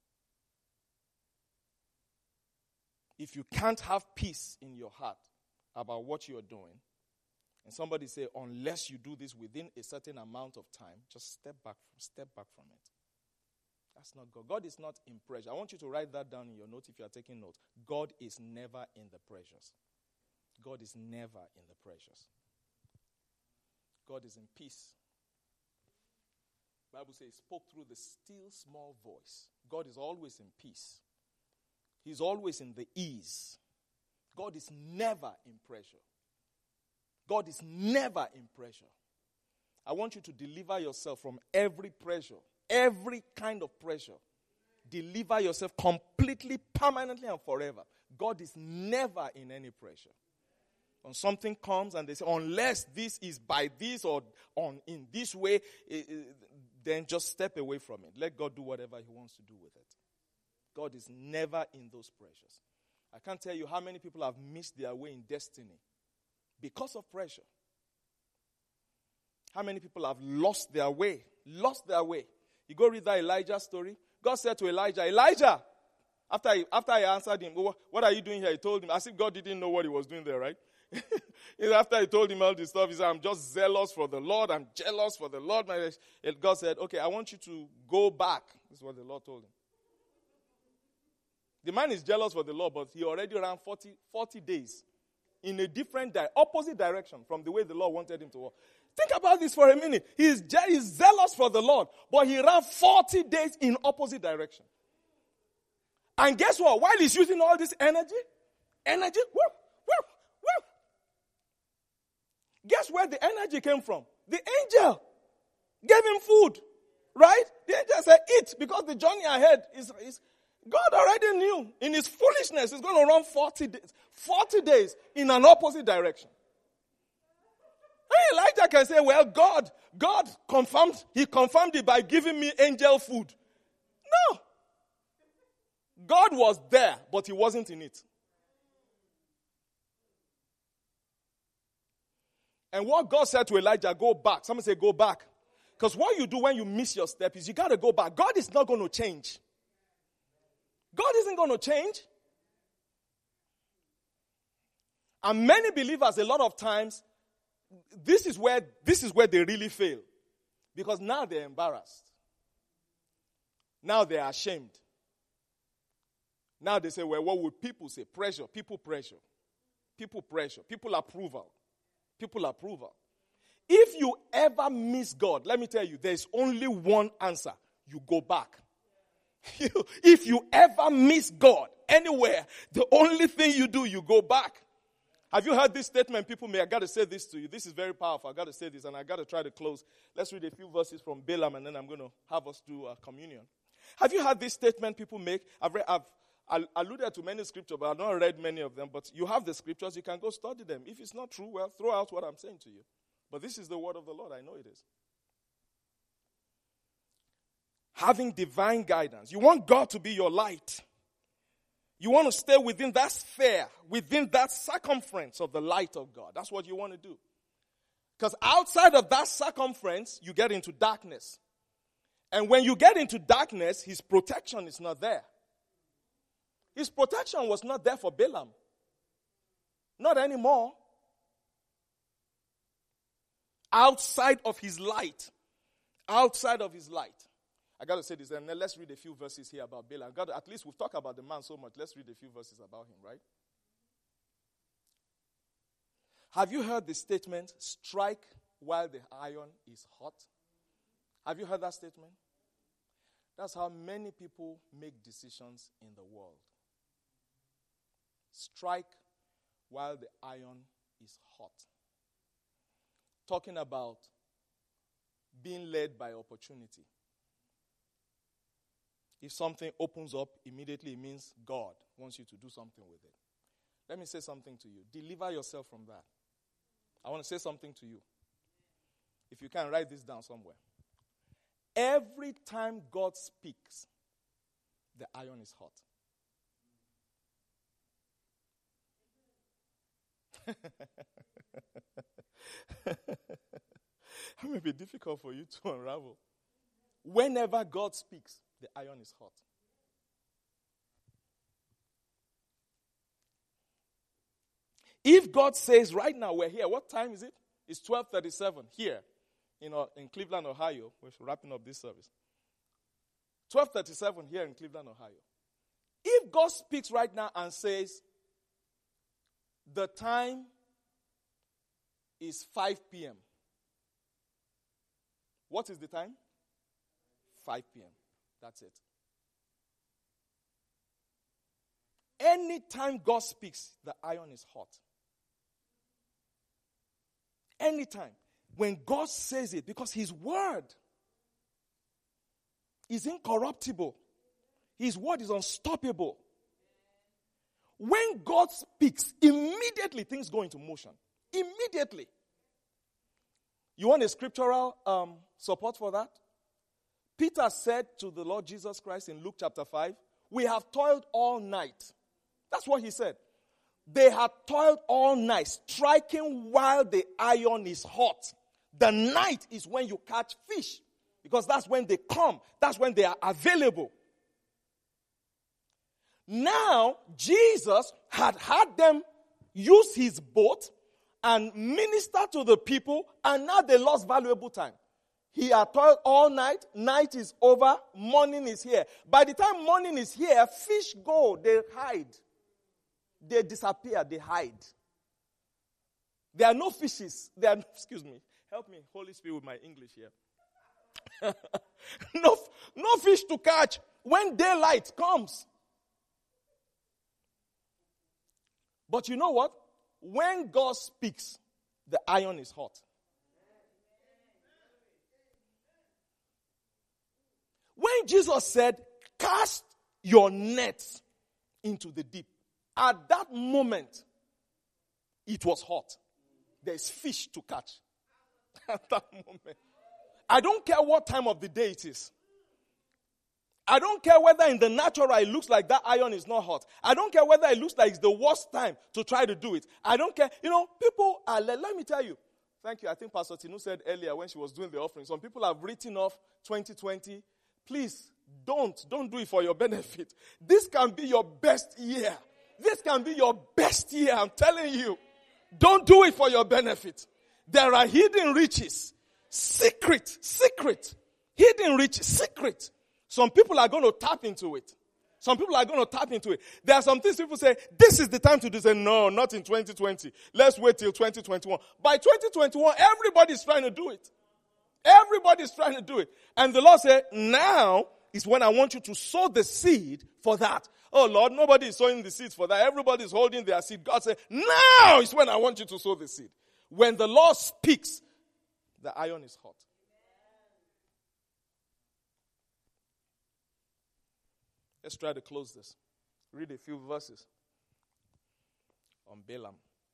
If you can't have peace in your heart about what you're doing, and somebody say, unless you do this within a certain amount of time, just step back, step back from it. That's not God. God is not in pressure. I want you to write that down in your notes if you are taking notes. God is never in the pressures. God is never in the pressures. God is in peace. The Bible says he spoke through the still small voice. God is always in peace. He's always in the ease. God is never in pressure. God is never in pressure. I want you to deliver yourself from every pressure, every kind of pressure. Deliver yourself completely, permanently, and forever. God is never in any pressure. When something comes and they say, unless this is by this or on in this way, it, it, then just step away from it. Let God do whatever he wants to do with it. God is never in those pressures. I can't tell you how many people have missed their way in destiny because of pressure. How many people have lost their way? Lost their way. You go read that Elijah story. God said to Elijah, Elijah, after he, after I answered him, what are you doing here? He told him, as if God didn't know what he was doing there, right? After he told him all this stuff, he said, I'm just zealous for the Lord. I'm jealous for the Lord. And God said, okay, I want you to go back. This is what the Lord told him. The man is jealous for the Lord, but he already ran forty, forty days in a different, di- opposite direction from the way the Lord wanted him to walk. Think about this for a minute. He is je- he's zealous for the Lord, but he ran forty days in opposite direction. And guess what? While he's using all this energy, energy, woo, woo, woo. Guess where the energy came from? The angel gave him food, right? The angel said, eat, because the journey ahead is, is God already knew. In his foolishness, he's going to run forty days, forty days in an opposite direction. And Elijah can say, well, God, God confirmed, he confirmed it by giving me angel food. No. God was there, but he wasn't in it. And what God said to Elijah, go back. Someone say, go back. Because what you do when you miss your step is you got to go back. God is not going to change. God isn't going to change. And many believers, a lot of times, this is where this is where they really fail. Because now they're embarrassed. Now they're ashamed. Now they say, well, what would people say? Pressure, people pressure. People pressure, people approval. People approval. If you ever miss God, let me tell you, there's only one answer. You go back. If you ever miss God anywhere, the only thing you do, you go back. Have you heard this statement? People may, I got to say this to you. This is very powerful. I got to say this, and I got to try to close. Let's read a few verses from Balaam, and then I'm going to have us do a communion. Have you heard this statement people make? I've, read, I've I alluded to many scriptures, but I've not read many of them. But you have the scriptures. You can go study them. If it's not true, well, throw out what I'm saying to you. But this is the word of the Lord. I know it is. Having divine guidance. You want God to be your light. You want to stay within that sphere, within that circumference of the light of God. That's what you want to do. Because outside of that circumference, you get into darkness. And when you get into darkness, his protection is not there. His protection was not there for Balaam. Not anymore. Outside of his light. Outside of his light. I got to say this, and then let's read a few verses here about Balaam. God, at least we've talked about the man so much. Let's read a few verses about him, right? Have you heard the statement, strike while the iron is hot? Have you heard that statement? That's how many people make decisions in the world. Strike while the iron is hot. Talking about being led by opportunity. If something opens up, immediately it means God wants you to do something with it. Let me say something to you. Deliver yourself from that. I want to say something to you. If you can, write this down somewhere. Every time God speaks, the iron is hot. It may be difficult for you to unravel. Whenever God speaks, the iron is hot. If God says right now we're here, what time is it? It's twelve thirty-seven here in, uh, in Cleveland, Ohio. We're wrapping up this service. twelve thirty-seven here in Cleveland, Ohio. If God speaks right now and says the time is five p.m., what is the time? five p.m. That's it. Anytime God speaks, the iron is hot. Anytime. When God says it, because his word is incorruptible. His word is unstoppable. When God speaks, immediately things go into motion. Immediately. You want a scriptural um, support for that? Peter said to the Lord Jesus Christ in Luke chapter five, we have toiled all night. That's what he said. They had toiled all night, striking while the iron is hot. The night is when you catch fish, because that's when they come. That's when they are available. Now, Jesus had had them use his boat and minister to the people, and now they lost valuable time. He had toiled all night. Night is over. Morning is here. By the time morning is here, fish go. They hide. They disappear. They hide. There are no fishes. There are no, excuse me. Help me, Holy Spirit, with my English here. no, no fish to catch when daylight comes. But you know what? When God speaks, the iron is hot. When Jesus said, cast your nets into the deep, at that moment, it was hot. There's fish to catch. At that moment. I don't care what time of the day it is. I don't care whether in the natural it looks like that iron is not hot. I don't care whether it looks like it's the worst time to try to do it. I don't care. You know, people are, let, let me tell you. Thank you. I think Pastor Tinu said earlier when she was doing the offering, some people have written off twenty twenty. Please, don't. Don't do it for your benefit. This can be your best year. This can be your best year, I'm telling you. Don't do it for your benefit. There are hidden riches. Secret, secret. Hidden riches, secret. Some people are going to tap into it. Some people are going to tap into it. There are some things people say, this is the time to do. Say, no, not in twenty twenty. Let's wait till twenty twenty-one. By twenty twenty-one, everybody's trying to do it. Everybody's trying to do it. And the Lord said, now is when I want you to sow the seed for that. Oh Lord, nobody is sowing the seeds for that. Everybody is holding their seed. God said, now is when I want you to sow the seed. When the Lord speaks, the iron is hot. Let's try to close this. Read a few verses on Balaam.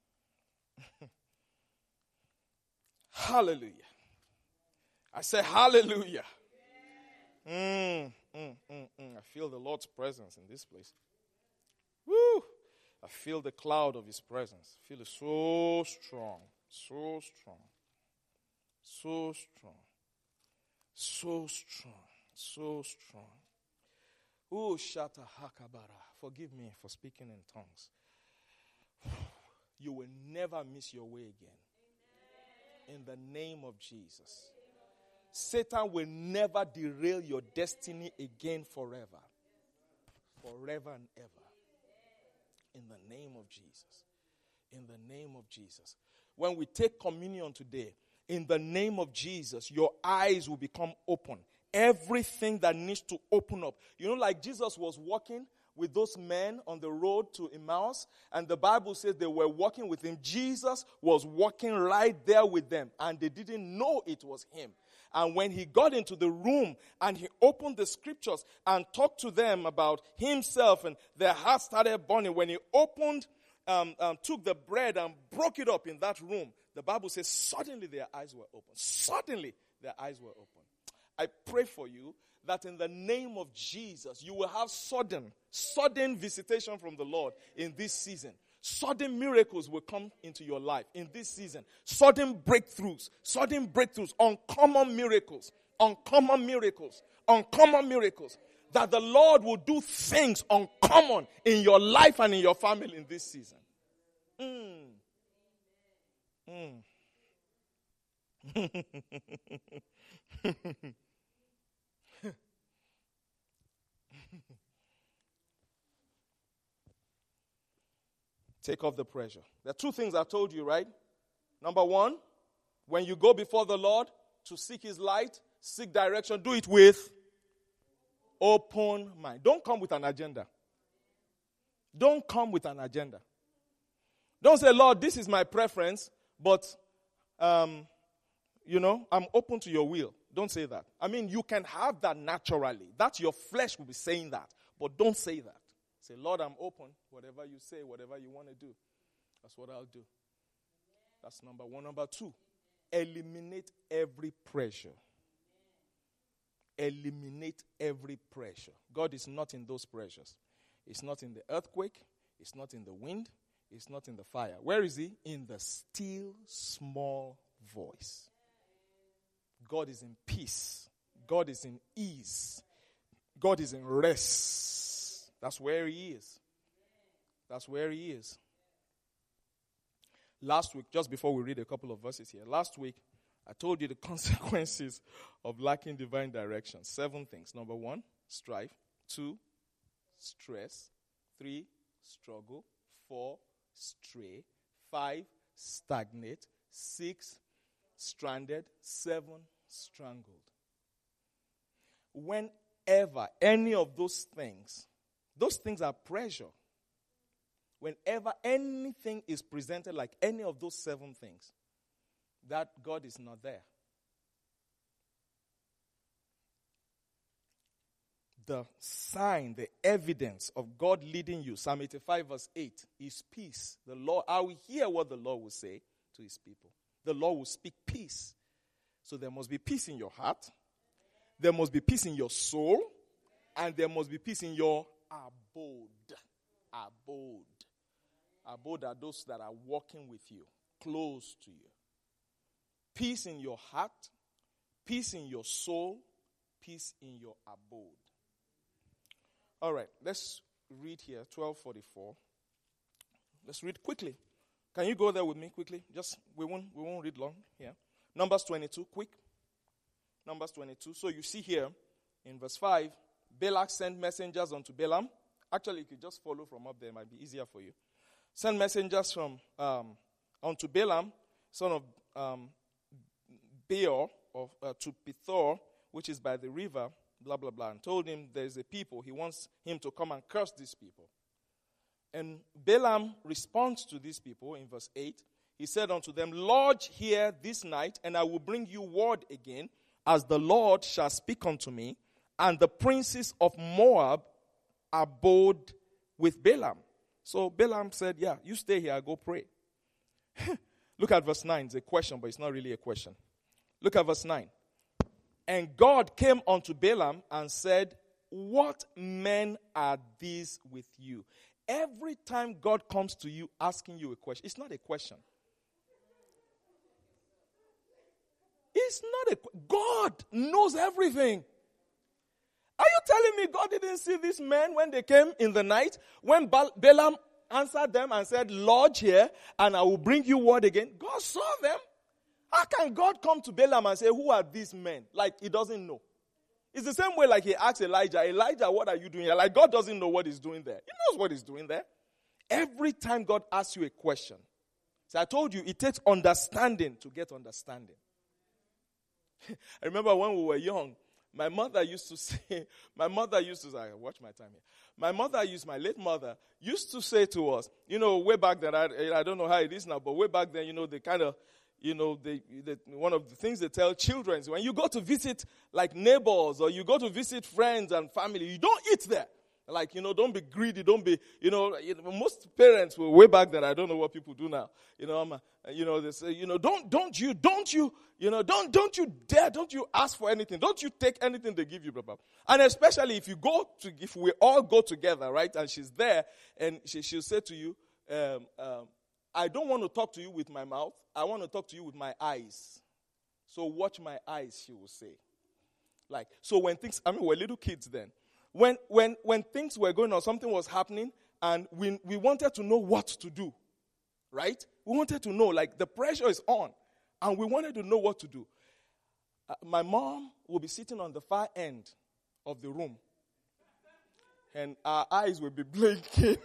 Hallelujah. I say hallelujah. Mm, mm, mm, mm. I feel the Lord's presence in this place. Woo! I feel the cloud of his presence. I feel it so strong, so strong, so strong, so strong, so strong. Oh, Shata Hakabara. Forgive me for speaking in tongues. You will never miss your way again. In the name of Jesus. Satan will never derail your destiny again forever. Forever and ever. In the name of Jesus. In the name of Jesus. When we take communion today, in the name of Jesus, your eyes will become open. Everything that needs to open up. You know, like Jesus was walking with those men on the road to Emmaus, and the Bible says they were walking with him. Jesus was walking right there with them, and they didn't know it was him. And when he got into the room and he opened the scriptures and talked to them about himself, and their hearts started burning. When he opened, um, um, took the bread and broke it up in that room, the Bible says suddenly their eyes were open. Suddenly their eyes were open. I pray for you that in the name of Jesus, you will have sudden, sudden visitation from the Lord in this season. Sudden miracles will come into your life in this season. Sudden breakthroughs, sudden breakthroughs, uncommon miracles, uncommon miracles, uncommon miracles. That the Lord will do things uncommon in your life and in your family in this season. Mm. Mm. Take off the pressure. There are two things I told you, right? Number one, when you go before the Lord to seek his light, seek direction, do it with open mind. Don't come with an agenda. Don't come with an agenda. Don't say, Lord, this is my preference, but, um, you know, I'm open to your will. Don't say that. I mean, you can have that naturally. That's your flesh will be saying that. But don't say that. Say, Lord, I'm open. Whatever you say, whatever you want to do, that's what I'll do. That's number one. Number two, eliminate every pressure. Eliminate every pressure. God is not in those pressures. It's not in the earthquake. It's not in the wind. It's not in the fire. Where is he? In the still small voice. God is in peace. God is in ease. God is in rest. That's where he is. That's where he is. Last week, just before we read a couple of verses here, last week, I told you the consequences of lacking divine direction. Seven things. Number one, strife. Two, stress. Three, struggle. Four, stray. Five, stagnate. Six, stranded. Seven, strangled. Whenever any of those things, those things are pressure. Whenever anything is presented like any of those seven things, that God is not there. The sign, the evidence of God leading you, Psalm eighty-five verse eight, is peace. The Lord, I will hear what the Lord will say to his people. The Lord will speak peace. So there must be peace in your heart. There must be peace in your soul. And there must be peace in your abode. Abode. Abode are those that are walking with you, close to you. Peace in your heart, peace in your soul, peace in your abode. All right, let's read here, twelve forty-four. Let's read quickly. Can you go there with me quickly? Just, we won't, we won't read long here. Numbers twenty-two, quick. Numbers twenty-two. So you see here, in verse five, Balak sent messengers unto Balaam. Actually, you could just follow from up there. It might be easier for you. Send messengers from um, unto Balaam, son of um, Beor, of, uh, to Pethor, which is by the river, blah, blah, blah, and told him there's a people. He wants him to come and curse these people. And Balaam responds to these people in verse eight. He said unto them, Lodge here this night, and I will bring you word again, as the Lord shall speak unto me. And the princes of Moab abode with Balaam. So Balaam said, yeah, you stay here, I'll go pray. Look at verse nine. It's a question, but it's not really a question. Look at verse nine. And God came unto Balaam and said, what men are these with you? Every time God comes to you asking you a question, it's not a question. It's not a God knows everything. Are you telling me God didn't see these men when they came in the night? When Bal- Balaam answered them and said, Lodge here and I will bring you word again. God saw them. How can God come to Balaam and say, who are these men? Like he doesn't know. It's the same way like he asked Elijah, Elijah, what are you doing here? Like God doesn't know what he's doing there. He knows what he's doing there. Every time God asks you a question. So I told you, it takes understanding to get understanding. I remember when we were young, my mother used to say, my mother used to say, I watch my time here. My mother used, my late mother, used to say to us, you know, way back then, I, I don't know how it is now, but way back then, you know, they kind of, you know, they, they, one of the things they tell children is when you go to visit like neighbors or you go to visit friends and family, you don't eat there. Like, you know, don't be greedy, don't be, you know, you know most parents were way back then, I don't know what people do now. You know, um, you know, they say, you know, don't, don't you, don't you, you know, don't, don't you dare, don't you ask for anything. Don't you take anything they give you, Papa. And especially if you go to, if we all go together, right, and she's there, and she, she'll say to you, um, um, I don't want to talk to you with my mouth. I want to talk to you with my eyes. So watch my eyes, she will say. Like, so when things, I mean, we're little kids then. When when when things were going on, something was happening, and we we wanted to know what to do, right? We wanted to know, like the pressure is on, and we wanted to know what to do. Uh, my mom will be sitting on the far end of the room, and our eyes will be blinking.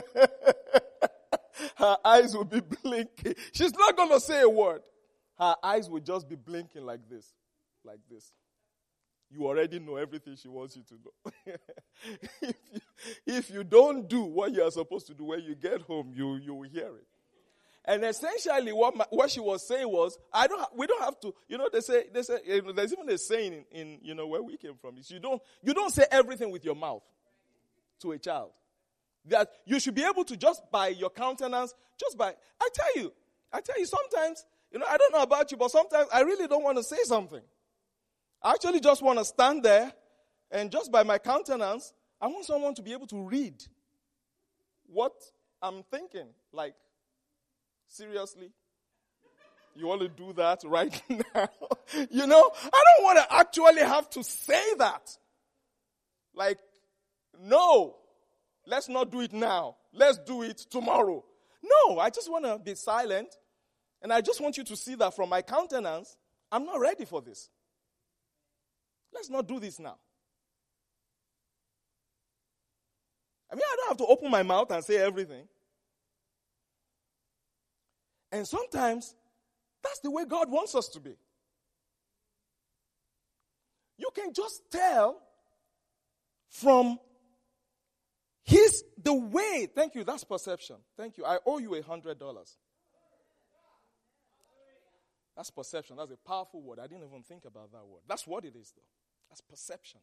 Her eyes will be blinking. She's not going to say a word. Her eyes will just be blinking like this, like this. You already know everything she wants you to know. if, you, if you don't do what you are supposed to do when you get home, you, you will hear it. And essentially what my, what she was saying was, I don't ha- we don't have to, you know, they say, they say you know, there's even a saying in, in, you know, where we came from, is you don't, you don't say everything with your mouth to a child. That you should be able to just by your countenance, just by, I tell you, I tell you sometimes, you know, I don't know about you, but sometimes I really don't want to say something. I actually just want to stand there, and just by my countenance, I want someone to be able to read what I'm thinking. Like, seriously? You want to do that right now? You know, I don't want to actually have to say that. Like, no, let's not do it now. Let's do it tomorrow. No, I just want to be silent, and I just want you to see that from my countenance, I'm not ready for this. Let's not do this now. I mean, I don't have to open my mouth and say everything. And sometimes, that's the way God wants us to be. You can just tell from his, the way, thank you, that's perception. Thank you, I owe you a hundred dollars. That's perception. That's a powerful word. I didn't even think about that word. That's what it is, though. That's perception.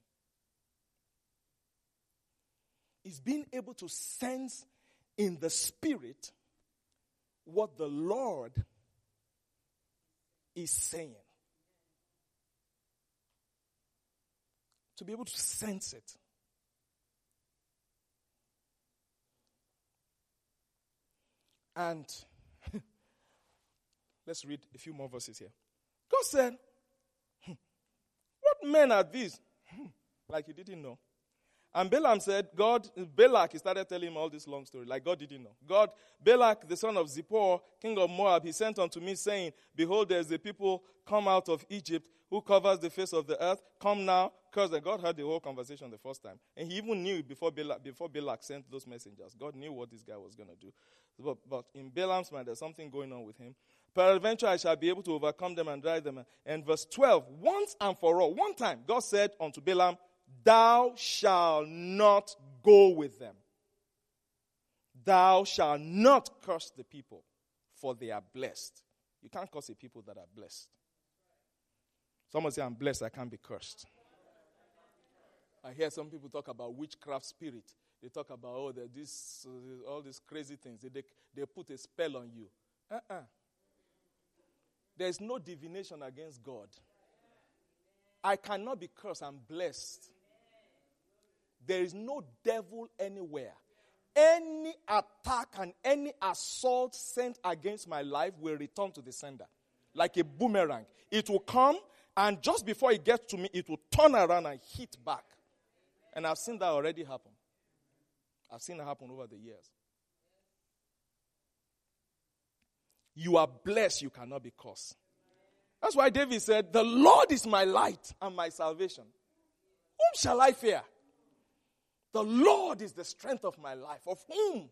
It's being able to sense in the spirit what the Lord is saying. To be able to sense it. And let's read a few more verses here. God said, what men are these? Like he didn't know. And Balaam said, God, Balak, he started telling him all this long story, like God didn't know. God, Balak, the son of Zippor, king of Moab, he sent unto me, saying, behold, there is a people come out of Egypt, who covers the face of the earth. Come now, curse them. God heard the whole conversation the first time. And he even knew before Balak, before Balak sent those messengers. God knew what this guy was going to do. But, but in Balaam's mind, there's something going on with him. Peradventure, I shall be able to overcome them and drive them. And verse twelve, once and for all, one time, God said unto Balaam, thou shalt not go with them. Thou shalt not curse the people, for they are blessed. You can't curse the people that are blessed. Someone say, I'm blessed, I can't be cursed. I hear some people talk about witchcraft spirit. They talk about, oh, this, uh, all these crazy things. They, they, they put a spell on you. Uh-uh. There is no divination against God. I cannot be cursed, I'm blessed. There is no devil anywhere. any attack and any assault sent against my life will return to the sender. Like a boomerang. It will come, and just before it gets to me, it will turn around and hit back. And I've seen that already happen. I've seen it happen over the years. You are blessed, you cannot be cursed. That's why David said, the Lord is my light and my salvation. Whom shall I fear? The Lord is the strength of my life. Of whom?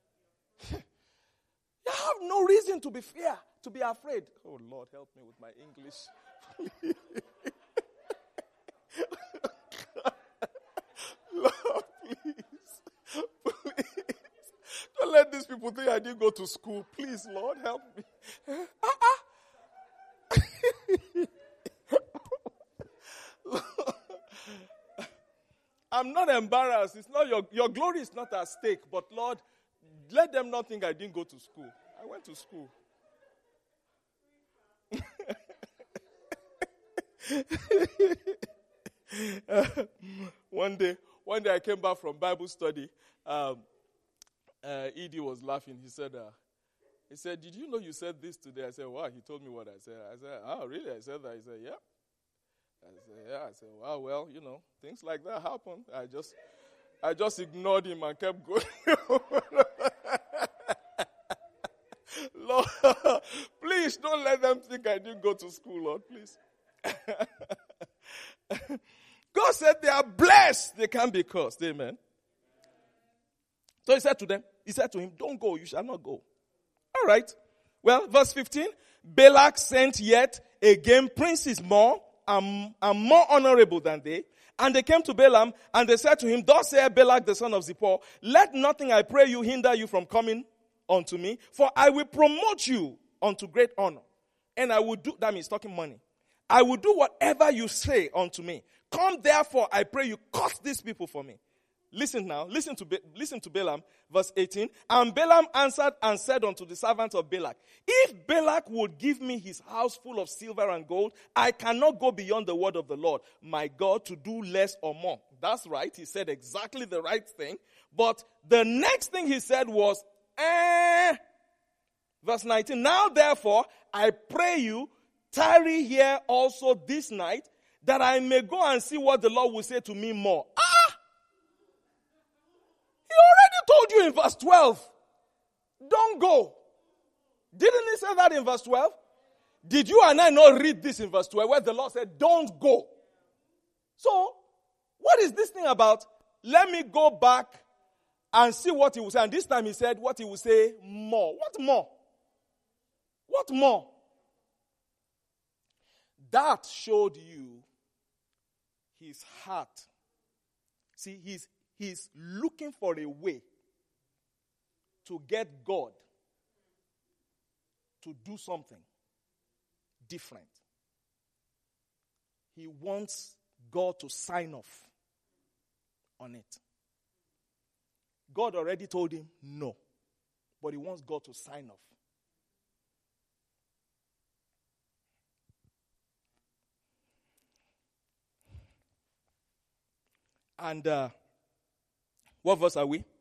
You have no reason to be fear, to be afraid. Oh, Lord, help me with my English. Lord, please. Please. Don't let these people think I didn't go to school. Please, Lord, help me. Uh-uh. I'm not embarrassed. It's not your, your glory is not at stake. But Lord, let them not think I didn't go to school. I went to school. uh, one day, one day I came back from Bible study. Um, uh, Edie was laughing. He said, uh, he said, did you know you said this today? I said, wow. He told me what I said. I said, oh, really? I said that. He said, yeah. I said, yeah. I said, wow, well, you know, things like that happen. I just, I just ignored him and kept going. Lord, please don't let them think I didn't go to school, Lord, please. God said they are blessed. They can't be cursed. Amen. So he said to them, he said to him, don't go, you shall not go. All right. Well, verse fifteen, Balak sent yet again princes more and, and more honorable than they. And they came to Balaam, and they said to him, thus saith Balak the son of Zippor, let nothing, I pray you, hinder you from coming unto me, for I will promote you unto great honor. And I will do, that means talking money. I will do whatever you say unto me. Come therefore, I pray you, curse these people for me. Listen now, listen to listen to Balaam, verse eighteen. And Balaam answered and said unto the servants of Balak, if Balak would give me his house full of silver and gold, I cannot go beyond the word of the Lord, my God, to do less or more. That's right, he said exactly the right thing. But the next thing he said was, eh. Verse nineteen, now therefore, I pray you, tarry here also this night, that I may go and see what the Lord will say to me more. Ah! He already told you in verse twelve. Don't go. Didn't he say that in verse twelve? Did you and I not read this in verse twelve where the Lord said, don't go? So, what is this thing about? Let me go back and see what he will say. And this time he said what he will say more. What more? What more? That showed you his heart. See, he's He's looking for a way to get God to do something different. He wants God to sign off on it. God already told him no, but he wants God to sign off. And uh, what verse are we?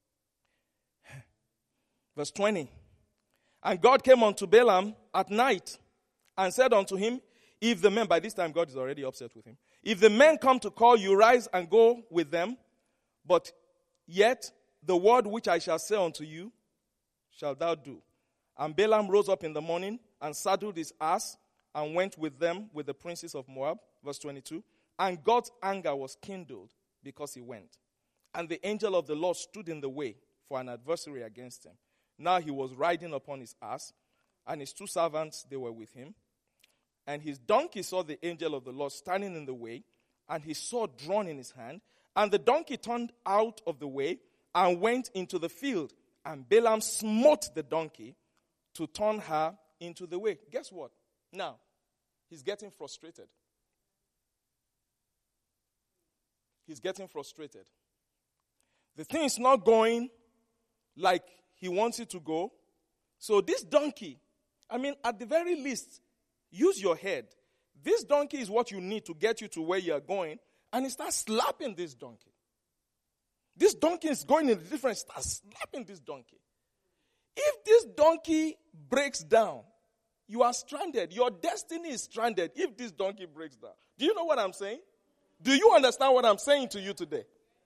Verse twenty. And God came unto Balaam at night and said unto him, if the men, by this time God is already upset with him, if the men come to call you, rise and go with them, but yet the word which I shall say unto you shall thou do. And Balaam rose up in the morning and saddled his ass and went with them with the princes of Moab. Verse twenty-two. And God's anger was kindled because he went. And the angel of the Lord stood in the way for an adversary against him. Now he was riding upon his ass, and his two servants, they were with him. And his donkey saw the angel of the Lord standing in the way, and his sword drawn in his hand. And the donkey turned out of the way and went into the field. And Balaam smote the donkey to turn her into the way. Guess what? Now, he's getting frustrated. He's getting frustrated. The thing is not going like he wants it to go. So this donkey, I mean, at the very least, use your head. This donkey is what you need to get you to where you are going. And he starts slapping this donkey. This donkey is going in a different, start slapping this donkey. If this donkey breaks down, you are stranded. Your destiny is stranded if this donkey breaks down. Do you know what I'm saying? Do you understand what I'm saying to you today?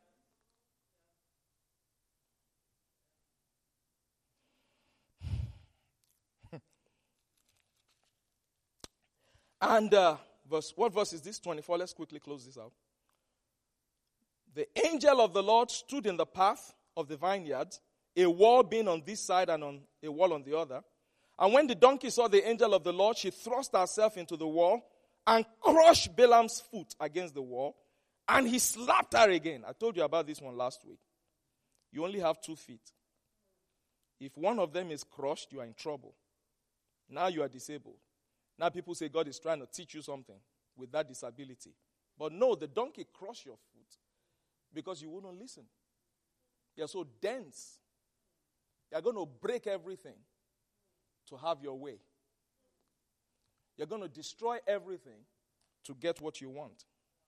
And uh, verse, what verse is this? twenty-four. Let's quickly close this out. The angel of the Lord stood in the path of the vineyard, a wall being on this side and on a wall on the other. And when the donkey saw the angel of the Lord, she thrust herself into the wall and crushed Balaam's foot against the wall. And he slapped her again. I told you about this one last week. You only have two feet. If one of them is crushed, you are in trouble. Now you are disabled. Now people say God is trying to teach you something with that disability. But no, the donkey crushed your foot because you wouldn't listen. You're so dense. You're going to break everything to have your way. You're going to destroy everything to get what you want.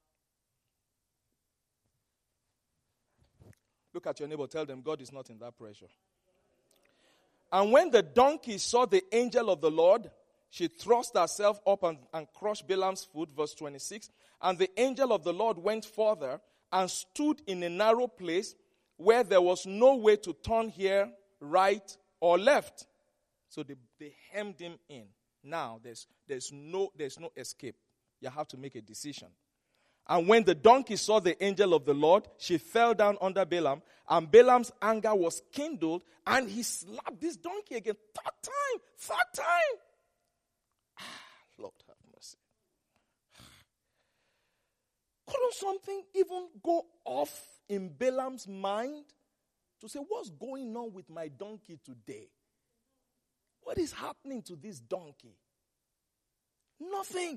Look at your neighbor. Tell them God is not in that pressure. And when the donkey saw the angel of the Lord, she thrust herself up and, and crushed Balaam's foot, verse twenty-six. And the angel of the Lord went further and stood in a narrow place where there was no way to turn here, right or left. So they, they hemmed him in. Now there's, there's, no, there's no escape. You have to make a decision. And when the donkey saw the angel of the Lord, she fell down under Balaam, and Balaam's anger was kindled, and he slapped this donkey again. Third time, third time. Ah, Lord have mercy. Couldn't something even go off in Balaam's mind to say, what's going on with my donkey today? What is happening to this donkey? Nothing.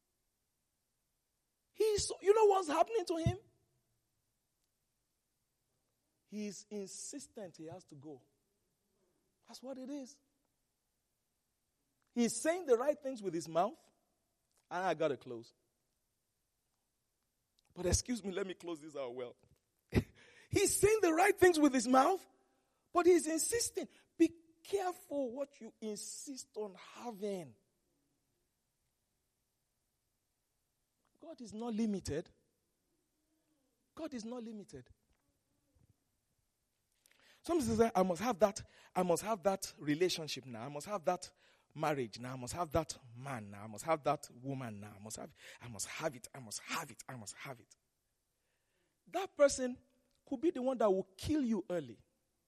He's, you know what's happening to him? He's insistent he has to go. That's what it is. He's saying the right things with his mouth. And I got to close. But excuse me, let me close this out well. He's saying the right things with his mouth, but he's insisting. Be careful what you insist on having. God is not limited. God is not limited. Some people say, I must have that, I must have that relationship now. I must have that marriage now. I must have that man now. I must have that woman now. I must have, I must have it. I must have it. I must have it. That person could be the one that will kill you early.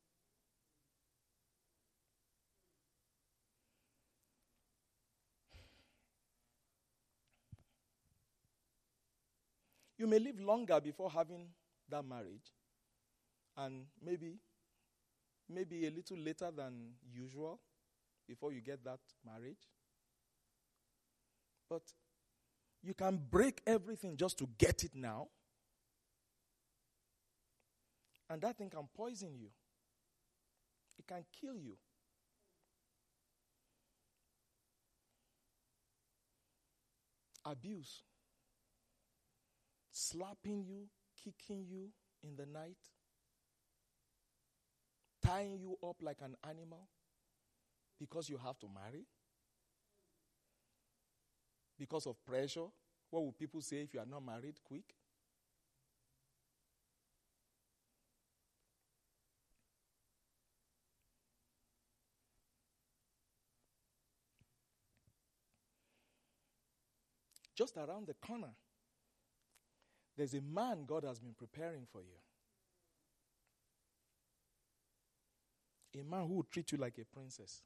You may live longer before having that marriage, and maybe, maybe a little later than usual before you get that marriage. But you can break everything just to get it now, and that thing can poison you. It can kill you. Abuse. Slapping you, kicking you in the night, tying you up like an animal because you have to marry, because of pressure. What will people say if you are not married quick? Just around the corner, there's a man God has been preparing for you. A man who will treat you like a princess.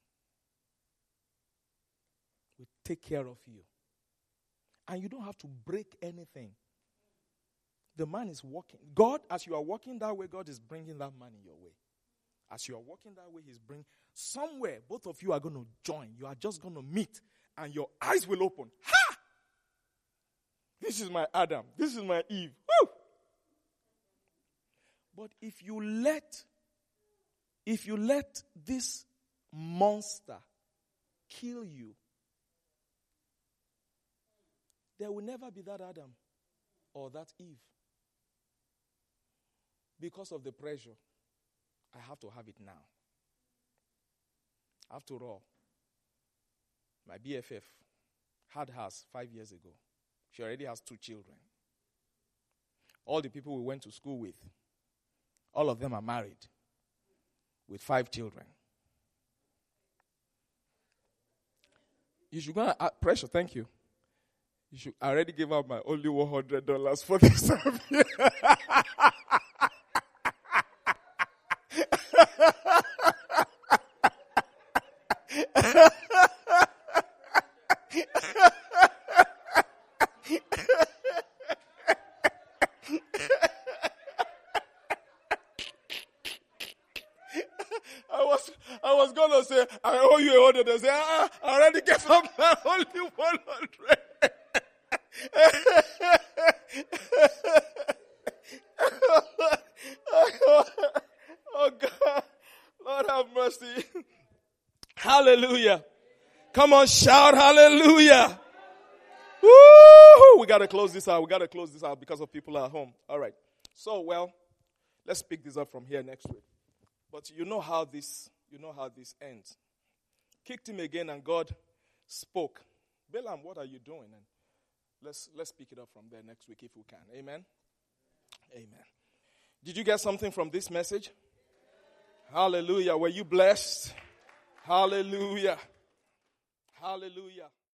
Will take care of you. And you don't have to break anything. The man is walking. God, as you are walking that way, God is bringing that man in your way. As you are walking that way, he's bringing, somewhere, both of you are going to join. You are just going to meet. And your eyes will open. Ha! This is my Adam. This is my Eve. Woo! But if you let, if you let this monster kill you, there will never be that Adam or that Eve. because of the pressure, I have to have it now. After all, my B F F had hers five years ago. She already has two children. All the people we went to school with, all of them are married with five children. You should go and uh, pressure, thank you. You should I already gave out my only one hundred dollars for this service. I was I was gonna say I owe you a hundred. I say ah, I already gave up my only one hundred. Oh God, Lord have mercy. Hallelujah. Come on, shout hallelujah. Woo! We got to close this out. We got to close this out because of people at home. All right. So, well, let's pick this up from here next week. But you know how this, you know how this ends. Kicked him again and God spoke. Balaam, what are you doing? And let's let's pick it up from there next week if we can. Amen. Amen. Did you get something from this message? Hallelujah. Were you blessed? Hallelujah. Hallelujah.